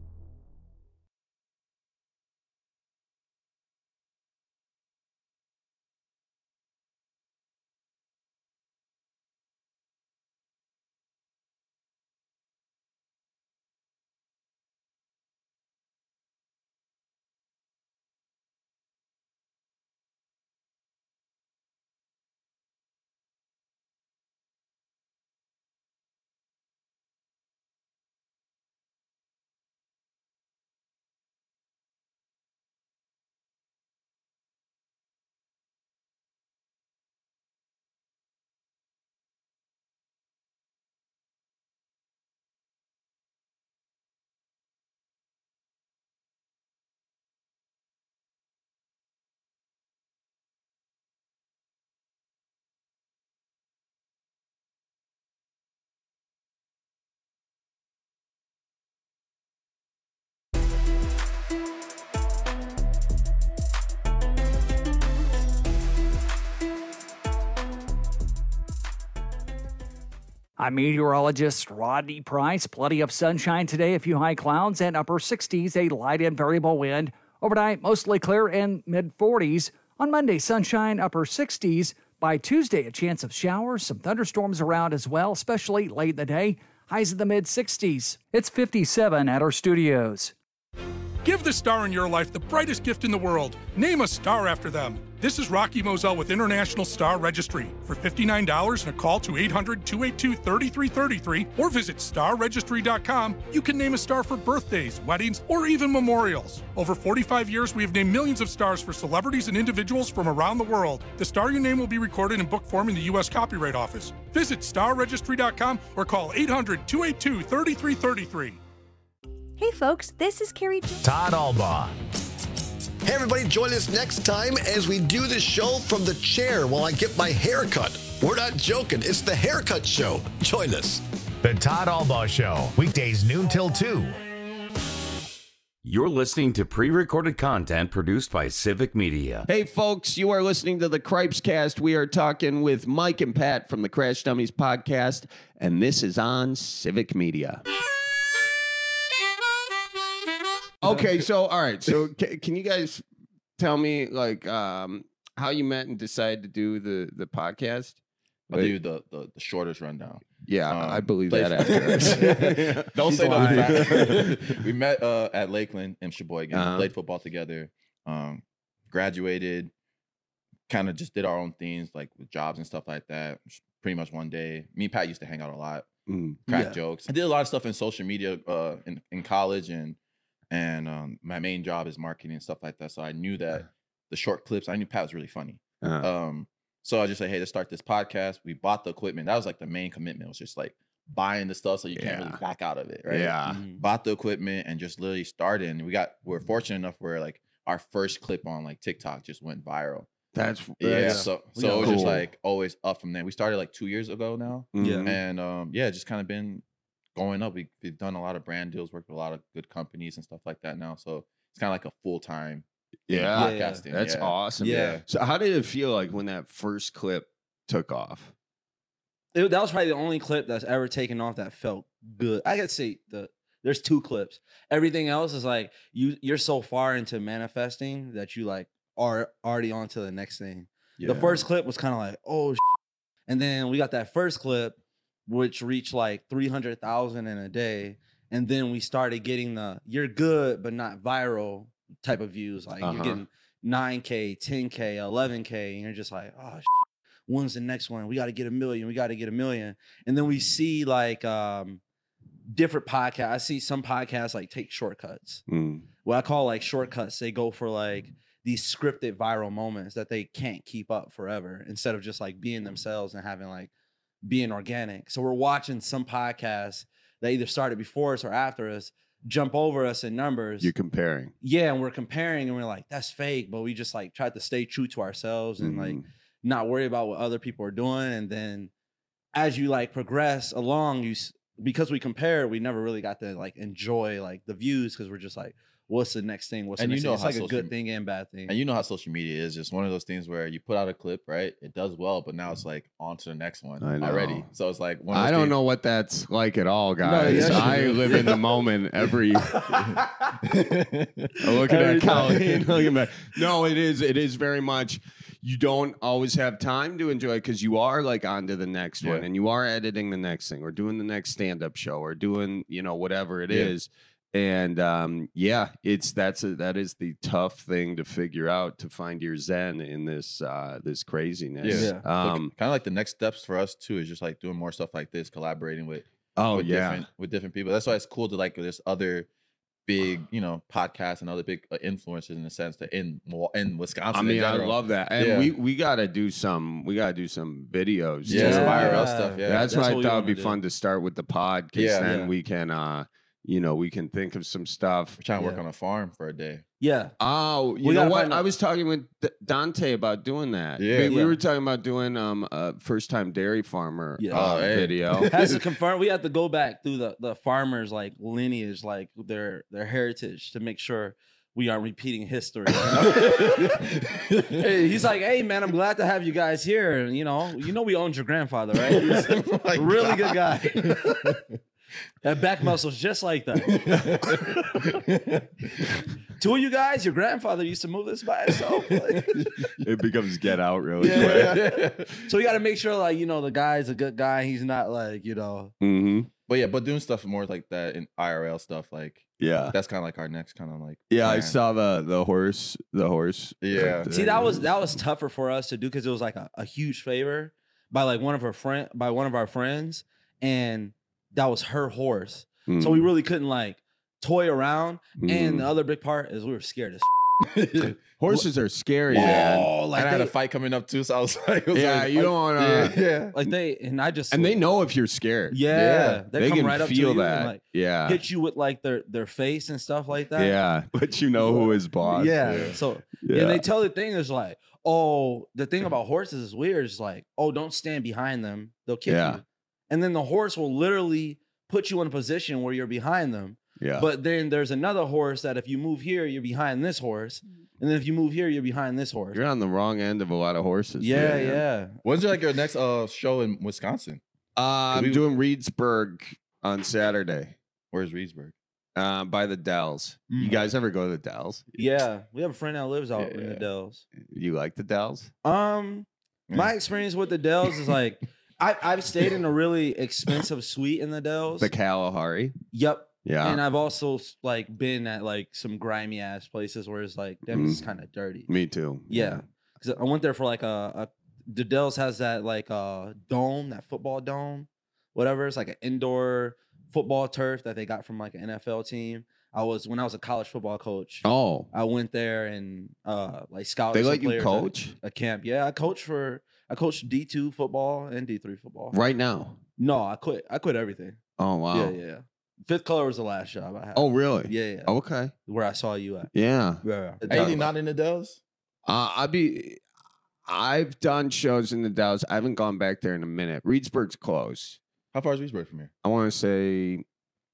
S9: I'm meteorologist Rodney Price. Plenty of sunshine today, a few high clouds and upper 60s, a light and variable wind. Overnight, mostly clear and mid-40s. On Monday, sunshine, upper 60s. By Tuesday, a chance of showers, some thunderstorms around as well, especially late in the day. Highs in the mid-60s. It's 57 at our studios.
S22: Give the star in your life the brightest gift in the world. Name a star after them. This is Rocky Moselle with International Star Registry. For $59 and a call to 800-282-3333 or visit starregistry.com, you can name a star for birthdays, weddings, or even memorials. Over 45 years, we have named millions of stars for celebrities and individuals from around the world. The star you name will be recorded in book form in the U.S. Copyright Office. Visit starregistry.com or call 800-282-3333.
S23: Hey folks, this is Carrie
S1: Todd Albaugh.
S21: Hey everybody, join us next time as we do the show from the chair while I get my hair cut. We're not joking, it's the Haircut Show. Join us.
S1: The Todd Albaugh Show, weekdays noon till 2.
S16: You're listening to pre-recorded content produced by Civic Media.
S17: Hey, folks, you are listening to the Cripes Cast. We are talking with Mike and Pat from the Crash Dummies podcast, and this is on Civic Media. Okay, so, all right. So, can you guys tell me, like, how you met and decided to do the podcast?
S19: I'll do the shortest rundown.
S17: Yeah, I believe that after.
S19: Don't say no. We met at Lakeland in Sheboygan. Played football together. Graduated. Kind of just did our own things, like with jobs and stuff like that. Pretty much one day. Me and Pat used to hang out a lot. crack jokes. I did a lot of stuff in social media in college, and my main job is marketing and stuff like that. So I knew that the short clips, I knew Pat was really funny. So I just said, hey, let's start this podcast. We bought the equipment. That was like the main commitment. It was just like buying the stuff so you can't really back out of it, right?
S17: Yeah.
S19: Bought the equipment and just literally started. And we're fortunate enough where like our first clip on like TikTok just went viral.
S17: That's
S19: so it was just like always up from there. We started like 2 years ago now.
S17: Yeah.
S19: And just kind of been going up. We've done a lot of brand deals, worked with a lot of good companies and stuff like that now. So it's kind of like a full-time podcasting.
S17: That's awesome.
S19: Yeah.
S17: So how did it feel like when that first clip took off?
S20: That was probably the only clip that's ever taken off that felt good. I could say there's 2 clips. Everything else is like you're so far into manifesting that you like are already on to the next thing.
S19: Yeah.
S20: The first clip was kind of like, oh, and then we got that first clip, which reached like 300,000 in a day. And then we started getting the you're good, but not viral type of views. Like you're getting 9K, 10K, 11K. And you're just like, oh, when's the next one? We got to get 1 million. We got to get 1 million. And then we see like different podcasts. I see some podcasts like take shortcuts. What I call like shortcuts. They go for like these scripted viral moments that they can't keep up forever instead of just like being themselves and having like being organic. So we're watching some podcasts that either started before us or after us jump over us in numbers.
S17: You're comparing.
S20: Yeah, and we're comparing and we're like, that's fake. But we just like tried to stay true to ourselves and like not worry about what other people are doing. And then as you like progress along, because we compare, we never really got to like enjoy like the views because we're just like, what's the next thing? What's the next thing? It's like a good thing and bad thing.
S19: And you know how social media is, just one of those things where you put out a clip, right? It does well, but now it's like on to the next one already. So it's like
S17: I don't know what that's like at all, guys. I live in the moment every looking at Colleen, looking back. No, it is very much. You don't always have time to enjoy it because you are like on to the next one and you are editing the next thing or doing the next stand-up show or doing, whatever it is. And that is the tough thing to figure out, to find your zen in this craziness.
S19: Yeah. Kind of like the next steps for us too is just like doing more stuff like this, collaborating with different people. That's why it's cool to like there's other big podcasts and other big influencers in the sense that in Wisconsin.
S17: I mean, I love that, and we gotta do some videos.
S19: Some IRL stuff. Yeah,
S17: that's what I thought would be fun to start with the pod, because then we can. We can think of some stuff.
S19: We're trying to work on a farm for a day.
S20: Yeah.
S17: Oh, you know what? I was talking with Dante about doing that.
S19: Yeah.
S17: We were talking about doing a first-time dairy farmer video.
S20: Has to confirm. We have to go back through the farmers' like lineage, like their heritage, to make sure we aren't repeating history. Hey, he's like, hey man, I'm glad to have you guys here. And we owned your grandfather, right? He's a really good guy. That back muscle's just like that. 2 of you guys, your grandfather used to move this by himself.
S17: It becomes Get Out really quick.
S20: So we got to make sure, like, the guy's a good guy. He's not like,
S19: But doing stuff more like that in IRL stuff, like that's kind of like our next kind of like
S17: plan. I saw the horse.
S19: Yeah.
S20: See, that was tougher for us to do because it was like a huge favor by like one of our friends, and that was her horse. So we really couldn't like toy around. And the other big part is we were scared as
S17: Horses are scary,
S19: man. Like I had a fight coming up too, so I was like,
S17: you don't want to.
S20: Like
S17: they know if you're scared.
S20: They come
S17: can
S20: right up
S17: feel
S20: to you
S17: that.
S20: and like hit you with like their face and stuff like that.
S17: Yeah, but who is boss.
S20: So and they tell the thing is like, oh, the thing about horses is weird. It's like, oh, don't stand behind them; they'll kick you. And then the horse will literally put you in a position where you're behind them.
S17: Yeah.
S20: But then there's another horse that if you move here, you're behind this horse. And then if you move here, you're behind this horse.
S17: You're on the wrong end of a lot of horses.
S20: Yeah.
S19: When's like your next show in Wisconsin?
S17: I'm doing Reedsburg on Saturday.
S19: Where's Reedsburg?
S17: By the Dells. You guys ever go to the Dells?
S20: Yeah. We have a friend that lives out in the Dells.
S17: You like the Dells?
S20: My experience with the Dells is like, I've stayed in a really expensive suite in the Dells.
S17: The Kalahari?
S20: Yep.
S17: Yeah.
S20: And I've also like been at like some grimy ass places where it's like, damn, this is kind of dirty.
S17: Me too.
S20: Yeah. Because I went there for like the Dells has that like dome, that football dome. whatever. It's like an indoor football turf that they got from like an NFL team. When I was a college football coach.
S17: Oh,
S20: I went there and like scouted.
S17: They
S20: some
S17: let you
S20: players
S17: coach?
S20: at a camp. Yeah, I coached D2 football and D3 football.
S17: Right now?
S20: No, I quit. I quit everything.
S17: Oh wow.
S20: Yeah. Fifth Color was the last job I had.
S17: Oh really?
S20: Yeah.
S17: Okay.
S20: Where I saw you at.
S17: Yeah.
S19: Anything not in the Dells?
S17: I've done shows in the Dells. I haven't gone back there in a minute. Reedsburg's close.
S19: How far is Reedsburg from here?
S17: I want to say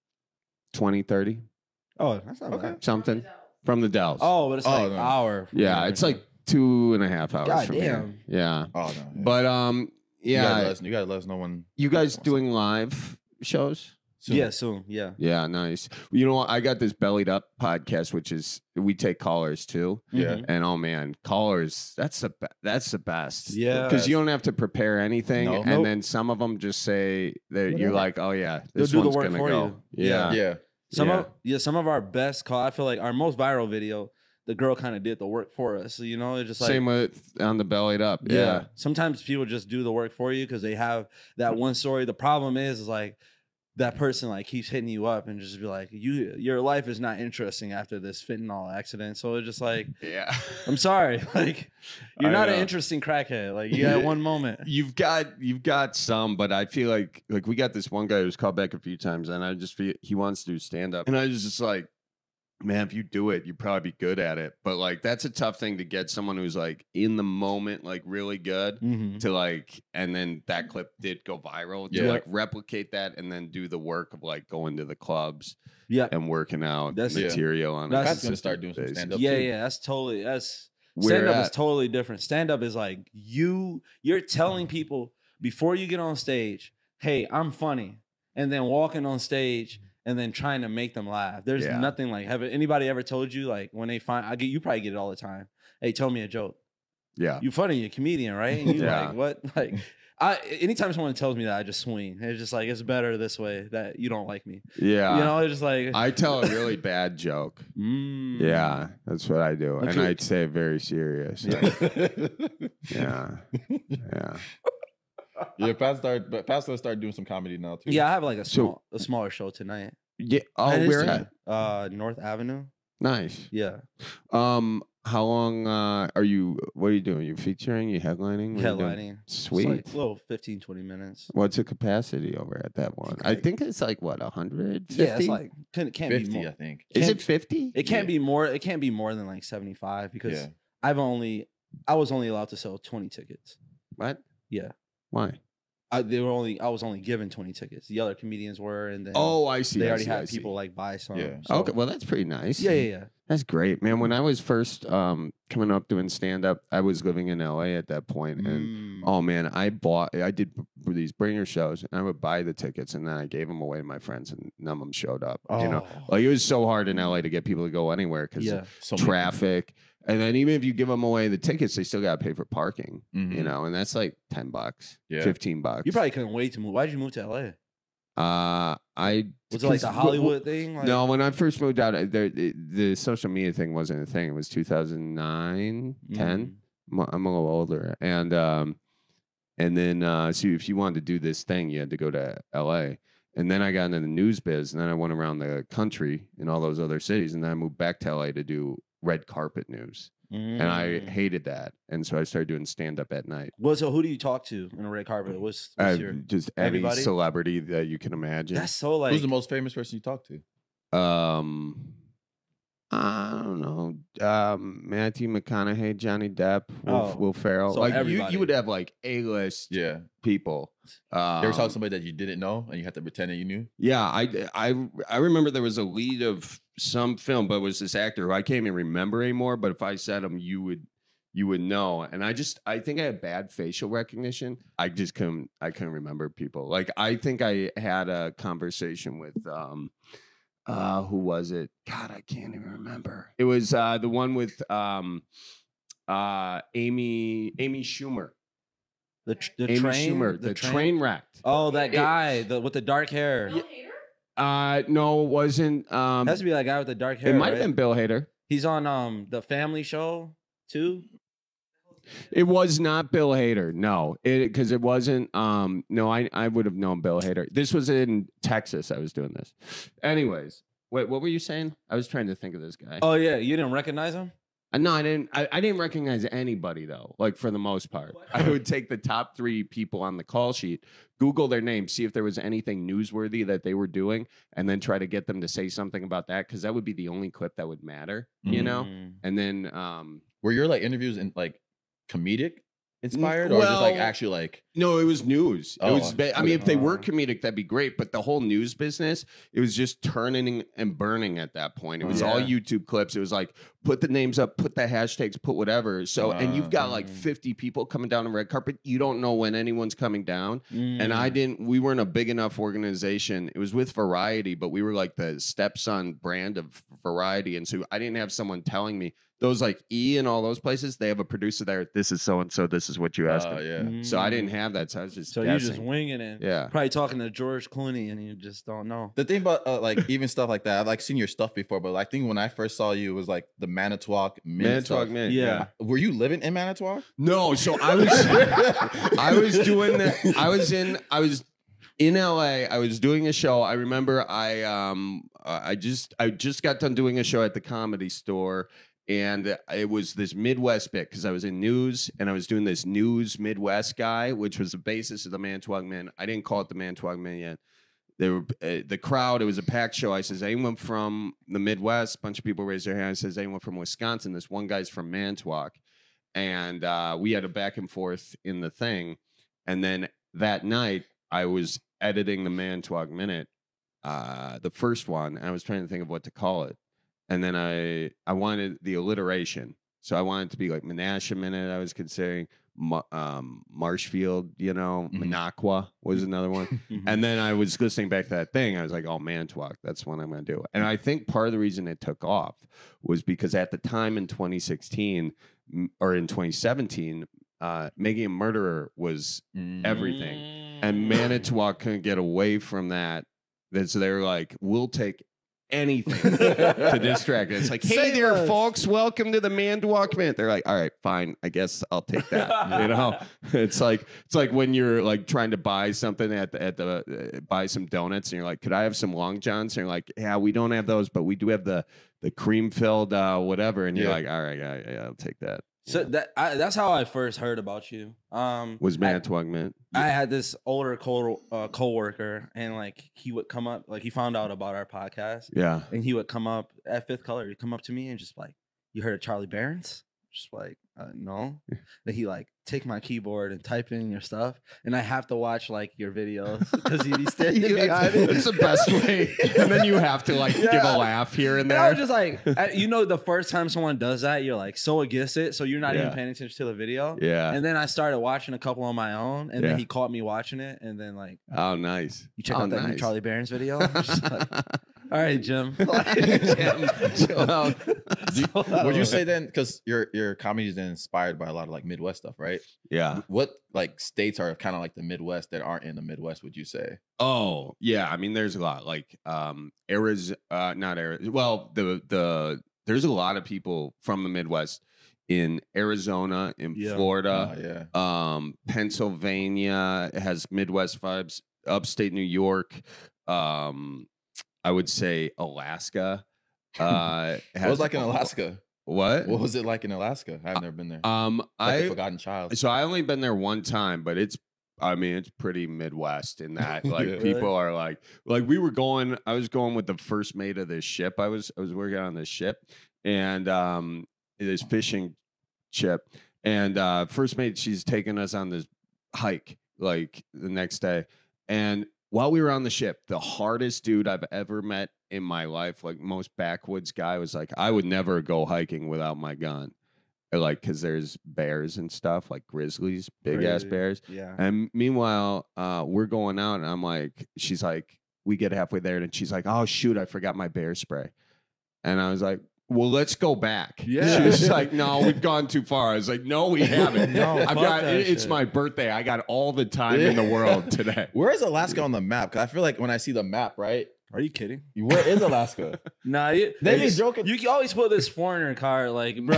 S17: 20, 30.
S20: Oh, that's not bad.
S17: Something from the Dells.
S20: Oh, but it's like an hour.
S17: Yeah, it's like 2.5 hours
S20: God
S17: from
S20: damn.
S17: here. Yeah.
S19: Oh no. Yeah.
S17: But yeah.
S19: You gotta let us know when.
S17: You guys doing live shows?
S20: Soon. Yeah, soon. Yeah.
S17: Yeah, nice. You know what? I got this Bellied Up podcast, which is we take callers too.
S19: Yeah.
S17: And oh man, callers, that's the best.
S20: Yeah.
S17: Because you don't have to prepare anything,
S19: No.
S17: and then some of them just say that you're like, oh yeah, this
S20: They'll do the
S17: one's
S20: work
S17: gonna
S20: for
S17: go.
S20: you.
S17: Yeah.
S20: Some of our best call. I feel like our most viral video, the girl kind of did the work for us. You know, it's just like
S17: Same with on the Bellied Up. Yeah.
S20: Sometimes people just do the work for you because they have that one story. The problem is like that person like keeps hitting you up and just be like, your life is not interesting after this fentanyl accident. So it's just like,
S17: yeah,
S20: I'm sorry, like you're
S17: I
S20: not an
S17: know.
S20: interesting crackhead. Like you had one moment.
S17: You've got some, but I feel like we got this one guy who's called back a few times, and I just feel he wants to do stand up, and I was just like, man, if you do it, you'd probably be good at it. But like, that's a tough thing to get someone who's like in the moment, like really good to like, and then that clip did go viral to
S19: Yeah.
S17: like replicate that and then do the work of like going to the clubs,
S20: Yeah.
S17: and working out
S20: That's-
S17: material on.
S20: That's-
S17: a
S19: Pat's gonna start doing some
S17: consistent
S19: stand-up
S20: Yeah,
S19: too.
S20: yeah, that's
S17: Where
S20: stand up is
S17: at?
S20: totally different. Stand up is like you're telling people before you get on stage, hey, I'm funny, and then walking on stage and then trying to make them laugh. There's
S17: Yeah.
S20: nothing like have anybody ever told you like when they find you probably get it all the time. Hey, tell me a joke.
S17: Yeah.
S20: You funny, you're a comedian, right? And you
S17: Yeah.
S20: like what? Like anytime someone tells me that, I just swing. It's just like it's better this way that you don't like me.
S17: Yeah.
S20: You know, it's just like
S17: I tell a really bad joke. Yeah, that's what I do. And
S20: Okay.
S17: I'd say it very serious. Yeah. Yeah.
S19: Yeah, Pat's gonna start doing some comedy now too.
S20: Yeah, I have like a
S17: So-
S20: smaller show tonight.
S17: Yeah. Oh,
S20: That is
S17: where
S20: tonight.
S17: at?
S20: North Avenue.
S17: Nice.
S20: Yeah.
S17: How long are you? What are you doing? You featuring? You headlining? What are you doing?
S20: Headlining.
S17: Sweet.
S20: It's like a little 15, 20 minutes.
S17: What's the capacity over at that one? I think it's like what 150.
S20: Yeah, it's like can't
S19: 50,
S20: be more.
S19: I think.
S17: Is
S20: Can't-
S17: it 50?
S20: It can't be more. It can't be more than like 75 because
S19: Yeah.
S20: I was only allowed to sell 20 tickets.
S17: What?
S20: Yeah.
S17: Why?
S20: I was only given 20 tickets. The other comedians were, and then
S17: Oh, I see.
S20: they
S17: I
S20: already
S17: see,
S20: had
S17: I see.
S20: people like buy some.
S19: Yeah.
S20: So-
S17: Okay, well that's pretty nice.
S20: Yeah.
S17: That's great, man. When I was first coming up doing stand up, I was living in LA at that point, and oh man, I did these bringer shows, and I would buy the tickets, and then I gave them away to my friends, and none of them showed up. You know, like it was so hard in LA to get people to go anywhere because
S20: Yeah.
S19: So many
S17: traffic, and then even if you give them away the tickets, they still got to pay for parking.
S19: Mhm.
S17: You know, and that's like $10,
S19: Yeah.
S17: $15.
S20: You probably couldn't wait to move. Why did you move to LA?
S17: I
S20: Was it like the Hollywood thing? Like,
S17: No, when I first moved out, the social media thing wasn't a thing. It was 2009, 10. I'm a little older, and then so if you wanted to do this thing, you had to go to LA. And then I got into the news biz, and then I went around the country in all those other cities, and then I moved back to LA to do red carpet news. And I hated that, and so I started doing stand up at night.
S20: Well, so who do you talk to in a red carpet? What's your
S17: Just any
S20: everybody?
S17: celebrity that you can imagine.
S20: That's so like
S19: Who's the most famous person you talk to?
S17: I don't know. Matthew McConaughey, Johnny Depp, Will Ferrell.
S20: so
S17: Like
S20: everybody.
S17: you would have like A-list people.
S19: You ever talk to somebody that you didn't know and you had to pretend that you knew?
S17: Yeah, I remember there was a lead of some film, but it was this actor who I can't even remember anymore. But if I said him, you would know. And I think I had bad facial recognition. I couldn't remember people. Like I think I had a conversation with who was it? God, I can't even remember. It was the one with Amy Schumer.
S20: the
S17: Amy
S20: train,
S17: Schumer, the train wreck.
S20: Oh, that guy with the dark hair.
S17: No, it wasn't.
S20: Has to be that guy with the dark hair.
S17: It might have
S20: right?
S17: been Bill Hader.
S20: He's on the Family Show too.
S17: It was not Bill Hader. No, because it wasn't. No, I would have known Bill Hader. This was in Texas. I was doing this. Anyways, wait, what were you saying? I was trying to think of this guy.
S20: Oh yeah, you didn't recognize him?
S17: No, I didn't. I didn't recognize anybody though. Like for the most part, I would take the top 3 people on the call sheet, Google their names, see if there was anything newsworthy that they were doing, and then try to get them to say something about that because that would be the only clip that would matter, you know. And then,
S19: were your like interviews in like comedic inspired, or just like actually like?
S17: No, it was news.
S19: Oh,
S17: it was. I mean, if they were comedic, that'd be great. But the whole news business, it was just turning and burning at that point. It was all YouTube clips. It was like put the names up, put the hashtags, put whatever. So, and you've got like 50 people coming down the red carpet. You don't know when anyone's coming down. And we weren't a big enough organization. It was with Variety, but we were like the stepson brand of Variety, and so I didn't have someone telling me. Those like E and all those places, they have a producer there. This is so and so. This is what you asked him.
S19: Yeah.
S17: So I didn't have that. So I was just
S20: So
S17: guessing.
S20: you're just winging it.
S17: Yeah.
S20: Probably talking to George Clooney and you just don't know.
S19: The thing about like even stuff like that, I've like seen your stuff before, but I think when I first saw you, it was like the Manitowoc Minute.
S17: Manitowoc Minute.
S20: Yeah.
S19: Were you living in Manitowoc?
S17: No. So I was doing that. I was in LA. I was doing a show. I remember I just got done doing a show at the Comedy Store. And it was this Midwest bit because I was in news and I was doing this news Midwest guy, which was the basis of the Manitowoc Minute. I didn't call it the Manitowoc Minute yet. They were the crowd. It was a packed show. I says, anyone from the Midwest? A bunch of people raised their hand. I says, anyone from Wisconsin? This one guy's from Manitowoc. And we had a back and forth in the thing. And then that night I was editing the Manitowoc Minute, the first one. And I was trying to think of what to call it. And then I wanted the alliteration. So I wanted it to be like Menasha Minute. I was considering Marshfield, you know, Minocqua was another one. And then I was listening back to that thing. I was like, oh, Manitowoc, that's what I'm going to do. And I think part of the reason it took off was because at the time in 2016 or in 2017, Making a Murderer was everything. And Manitowoc couldn't get away from that. So they were like, we'll take anything to distract it. It's like, hey there, folks, welcome to the Manitowoc Minute. They're like, all right, fine, I guess I'll take that. You know, it's like when you're like trying to buy something at the buy some donuts, and you're like, could I have some Long Johns? And you're like, yeah, we don't have those, but we do have the cream filled whatever. And you're like, all right, yeah, I'll take that.
S20: So that's how I first heard about you.
S17: Was Manitowoc Minute?
S20: I had this older co-worker, and like he would come up, like he found out about our podcast.
S17: Yeah.
S20: And he would come up at Fifth Color. He'd come up to me and just like, you heard of Charlie Barron's? Just like, no. Then he like take my keyboard and type in your stuff, and I have to watch like your videos because he'd be standing behind it.
S17: It's the best way. And then you have to like give a laugh here and there.
S20: And I was just like, the first time someone does that, you're like so against it, so you're not even paying attention to the video.
S17: Yeah.
S20: And then I started watching a couple on my own, and then he caught me watching it, and then like,
S17: oh, nice.
S20: You check out that new Charlie Barron's video. All right, Jim.
S19: Would you say then, because your comedy is then inspired by a lot of like Midwest stuff, right?
S17: Yeah.
S19: What like states are kind of like the Midwest that aren't in the Midwest, would you say?
S17: Oh, yeah. I mean, there's a lot like Arizona, not Arizona. Well, there's a lot of people from the Midwest in Arizona, in Florida, Pennsylvania has Midwest vibes, upstate New York. I would say Alaska.
S19: What was like in Alaska?
S17: What
S19: was it like in Alaska? I've never been there. Like a forgotten child.
S17: So I only been there one time, but it's pretty Midwest in that like people are like we were going. I was going with the first mate of this ship. I was working on this ship, and this fishing ship, and first mate, she's taking us on this hike like the next day, and while we were on the ship, the hardest dude I've ever met in my life, like most backwoods guy, was like, I would never go hiking without my gun. Like, because there's bears and stuff, like grizzlies, big ass bears.
S20: Yeah.
S17: And meanwhile, we're going out, and I'm like, she's like, we get halfway there, and she's like, oh, shoot, I forgot my bear spray. And I was like, well, let's go back.
S20: Yeah.
S17: She was like, no, we've gone too far. I was like, no, we haven't. It's
S20: shit.
S17: my birthday. I got all the time in the world today.
S19: Where is Alaska on the map? Because I feel like when I see the map, right,
S20: Are you kidding?
S19: Where is Alaska?
S20: Nah,
S19: They be joking.
S20: You can always put this foreigner card, like, bro.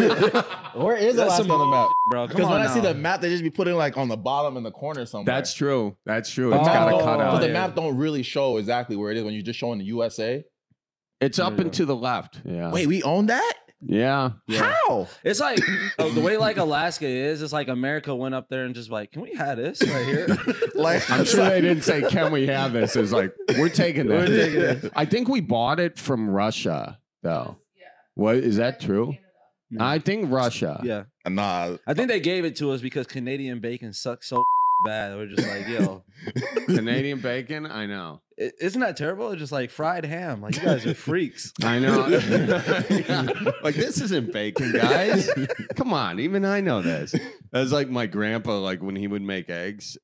S19: Where is
S20: That's
S19: Alaska
S20: some
S19: on the map,
S20: bro? Come
S19: Because when
S20: on
S19: I see
S20: now.
S19: the map, they just be putting like on the bottom in the corner somewhere.
S17: That's true. That's true.
S19: The
S17: It's
S19: map
S17: got to
S19: don't-
S17: cut
S19: but
S17: out.
S19: the map don't really show exactly where it is when you're just showing the USA.
S17: It's up and to the left. Yeah.
S19: Wait, we own that?
S17: Yeah.
S19: How?
S20: It's like the way like Alaska is. It's like America went up there and just like, can we have this right here?
S19: Like,
S17: I'm sure they didn't say, "Can we have this?" It's like we're taking
S20: We're
S17: this.
S20: taking this.
S17: I think we bought it from Russia, though. What is that true? I think Russia.
S20: Yeah.
S19: Nah.
S20: I think they gave it to us because Canadian bacon sucks so bad. We're just like, yo,
S17: Canadian bacon. I know.
S20: Isn't that terrible? It's just like fried ham. Like, you guys are freaks.
S17: I know. Like, this isn't bacon, guys. Come on, even I know this. That's like my grandpa. Like when he would make eggs,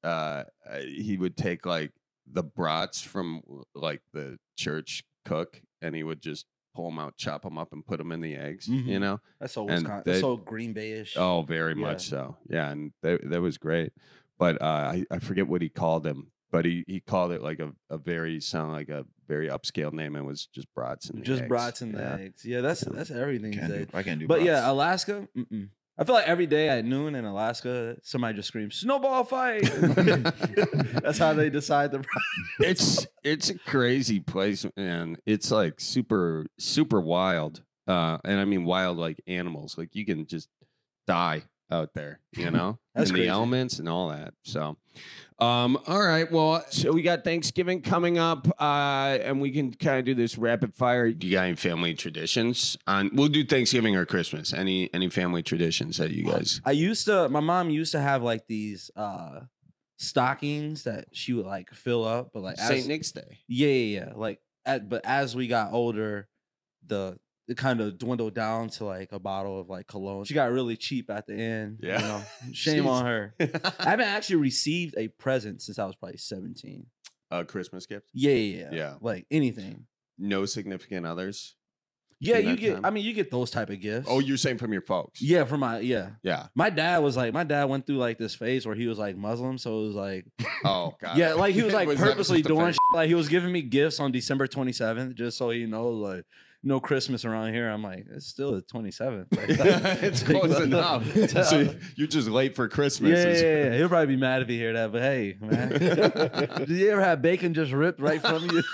S17: he would take like the brats from like the church cook, and he would just pull them out, chop them up, and put them in the eggs. You know,
S20: That's so
S17: And
S20: Wisconsin.
S17: they-
S20: That's so Green Bay-ish.
S17: Oh, very
S20: Yeah.
S17: much so. Yeah, and that was great. But I forget what he called them. But he called it like a very very upscale name, and was just brats and
S20: Just
S17: eggs.
S20: brats and
S17: Yeah.
S20: eggs. Yeah, that's everything.
S19: Can't
S20: these
S19: do-
S20: days.
S19: I can't do
S20: But
S19: brats.
S20: yeah, Alaska. I feel like every day at noon in Alaska, somebody just screams "snowball fight." That's how they decide the.
S17: It's a crazy place, man. It's like super wild, and I mean wild like animals. Like you can just die out there, you know,
S20: That's
S17: in
S20: crazy.
S17: the elements and all that. So, all right. Well, so we got Thanksgiving coming up, and we can kind of do this rapid fire. Do you got any family traditions? We'll do Thanksgiving or Christmas. Any family traditions that you guys?
S20: My mom used to have like these stockings that she would like fill up, but like
S17: St. Nick's Day.
S20: Yeah. Like, but as we got older, it kind of dwindled down to like a bottle of like cologne. She got really cheap at the end.
S17: Yeah.
S20: You know, shame on her. I haven't actually received a present since I was probably 17.
S17: A Christmas gift?
S20: Yeah. Like anything.
S17: No significant others?
S20: Yeah,
S17: in
S20: you
S17: that
S20: get.
S17: time?
S20: I mean, you get those type of gifts.
S17: Oh, you're saying from your folks?
S20: Yeah, from my yeah.
S17: My
S20: dad went through like this phase where he was like Muslim, so it was like,
S17: oh god,
S20: yeah, like he was like
S17: Was that
S20: purposely
S17: just a
S20: doing
S17: phase?
S20: shit. Like he was giving me gifts on December 27th just so he knows like no Christmas around here. I'm like, it's still the 27th. Like,
S17: It's close enough. So you're just late for Christmas.
S20: Yeah. He'll probably be mad if he hear that, but hey, man, did you ever have bacon just ripped right from you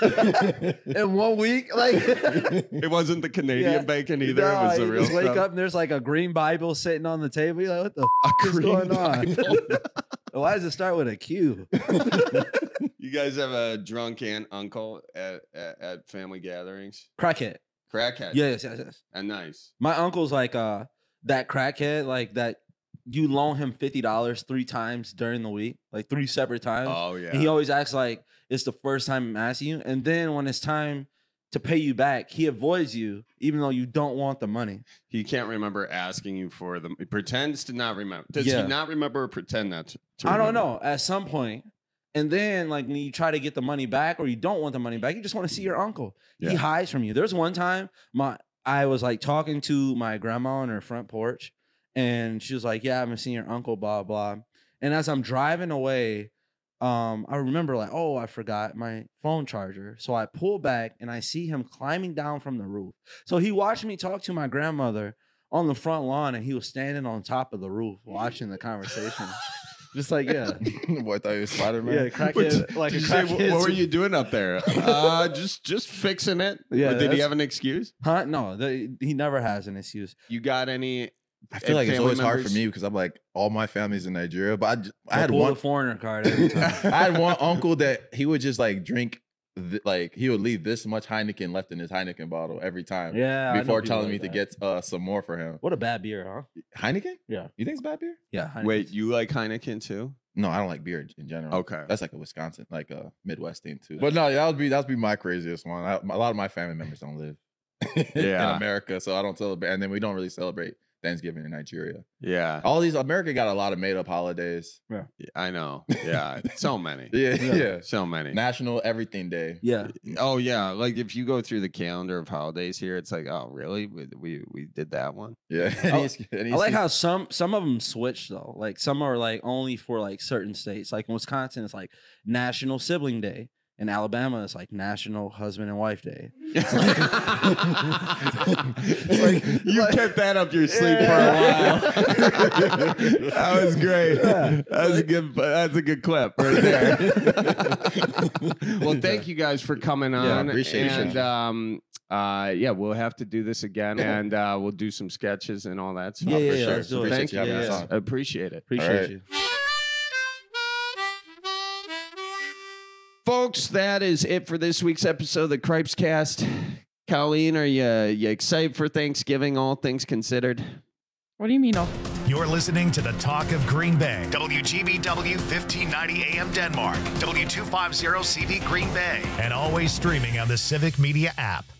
S20: in 1 week? Like,
S17: it wasn't the Canadian bacon either.
S20: No,
S17: it was the
S20: you
S17: real
S20: just wake
S17: stuff.
S20: up and there's like a green Bible sitting on the table. You're like, what the f- is
S17: green
S20: going on?
S17: Bible.
S20: Why does it start with a Q?
S17: You guys have a drunk aunt uncle at family gatherings?
S20: Crackhead.
S17: Crackhead.
S20: Yes.
S17: And nice.
S20: My uncle's like that crackhead, like that you loan him $50 3 times during the week, like 3 separate times.
S17: Oh, yeah.
S20: And he always acts like it's the first time I'm asking you. And then when it's time to pay you back, he avoids you, even though you don't want the money.
S17: He can't remember asking you for them. He pretends to not remember. Does
S20: Yeah.
S17: he not remember or pretend that to
S20: I don't
S17: remember?
S20: know. At some point, and then like when you try to get the money back or you don't want the money back, you just want to see your uncle.
S17: Yeah.
S20: He hides from you. There's one time I was like talking to my grandma on her front porch, and she was like, "Yeah, I haven't seen your uncle, blah blah." And as I'm driving away, I remember like, "Oh, I forgot my phone charger." So I pull back and I see him climbing down from the roof. So he watched me talk to my grandmother on the front lawn, and he was standing on top of the roof watching the conversation. Just like, yeah.
S19: Boy, I thought you were Spider-Man.
S20: Yeah, crackhead. Like a
S17: Did you say,
S20: crackhead.
S17: what were you doing up there? Just fixing it.
S20: Yeah,
S17: Did he
S20: that's-
S17: have an excuse?
S20: Huh? No, he never has an excuse.
S17: You got any?
S19: I feel like it's
S17: family
S19: always hard for
S17: members?
S19: me because I'm like all my family's in Nigeria, but I had
S20: pull
S19: one
S20: the foreigner card every time.
S19: I had one uncle that he would just like drink, like he would leave this much Heineken left in his Heineken bottle every time.
S20: Yeah, I know
S19: before
S20: people
S19: telling
S20: like
S19: me
S20: that.
S19: to get some more for him.
S20: What a bad beer, huh?
S19: Heineken?
S20: Yeah.
S19: You think it's bad beer?
S20: Yeah. Heineken.
S17: Wait, you like Heineken too?
S19: No, I don't like beer in general.
S17: Okay.
S19: That's like a Wisconsin, like a Midwest thing too. But no, that would be my craziest one. A lot of my family members don't live in
S17: Yeah.
S19: America, so I don't celebrate, and then we don't really celebrate Thanksgiving in Nigeria.
S17: Yeah.
S19: All these America got a lot of made up holidays.
S20: Yeah.
S17: I know. Yeah. So many.
S19: Yeah.
S17: So many.
S19: National Everything Day.
S20: Yeah.
S17: Oh yeah. Like if you go through the calendar of holidays here, it's like, oh really? We did that one.
S19: Yeah.
S20: I like how some of them switch though. Like some are like only for like certain states. Like in Wisconsin, it's like National Sibling Day. In Alabama, it's like National Husband and Wife Day.
S17: You kept that up your sleeve for a while. That was great. That's a good clip right there. Well, thank you guys for coming on.
S20: Yeah, appreciate
S17: it.
S20: And
S17: we'll have to do this again, and we'll do some sketches and all that stuff.
S20: Yeah,
S17: for sure.
S20: let's do it.
S17: Thank you.
S20: Yeah.
S17: I appreciate it.
S20: Appreciate you.
S17: Folks, that is it for this week's episode of the Cripes Cast. Colleen, are you excited for Thanksgiving, all things considered?
S18: What do you mean?
S1: You're listening to the Talk of Green Bay. WGBW 1590 AM Denmark. W250 CV Green Bay. And always streaming on the Civic Media app.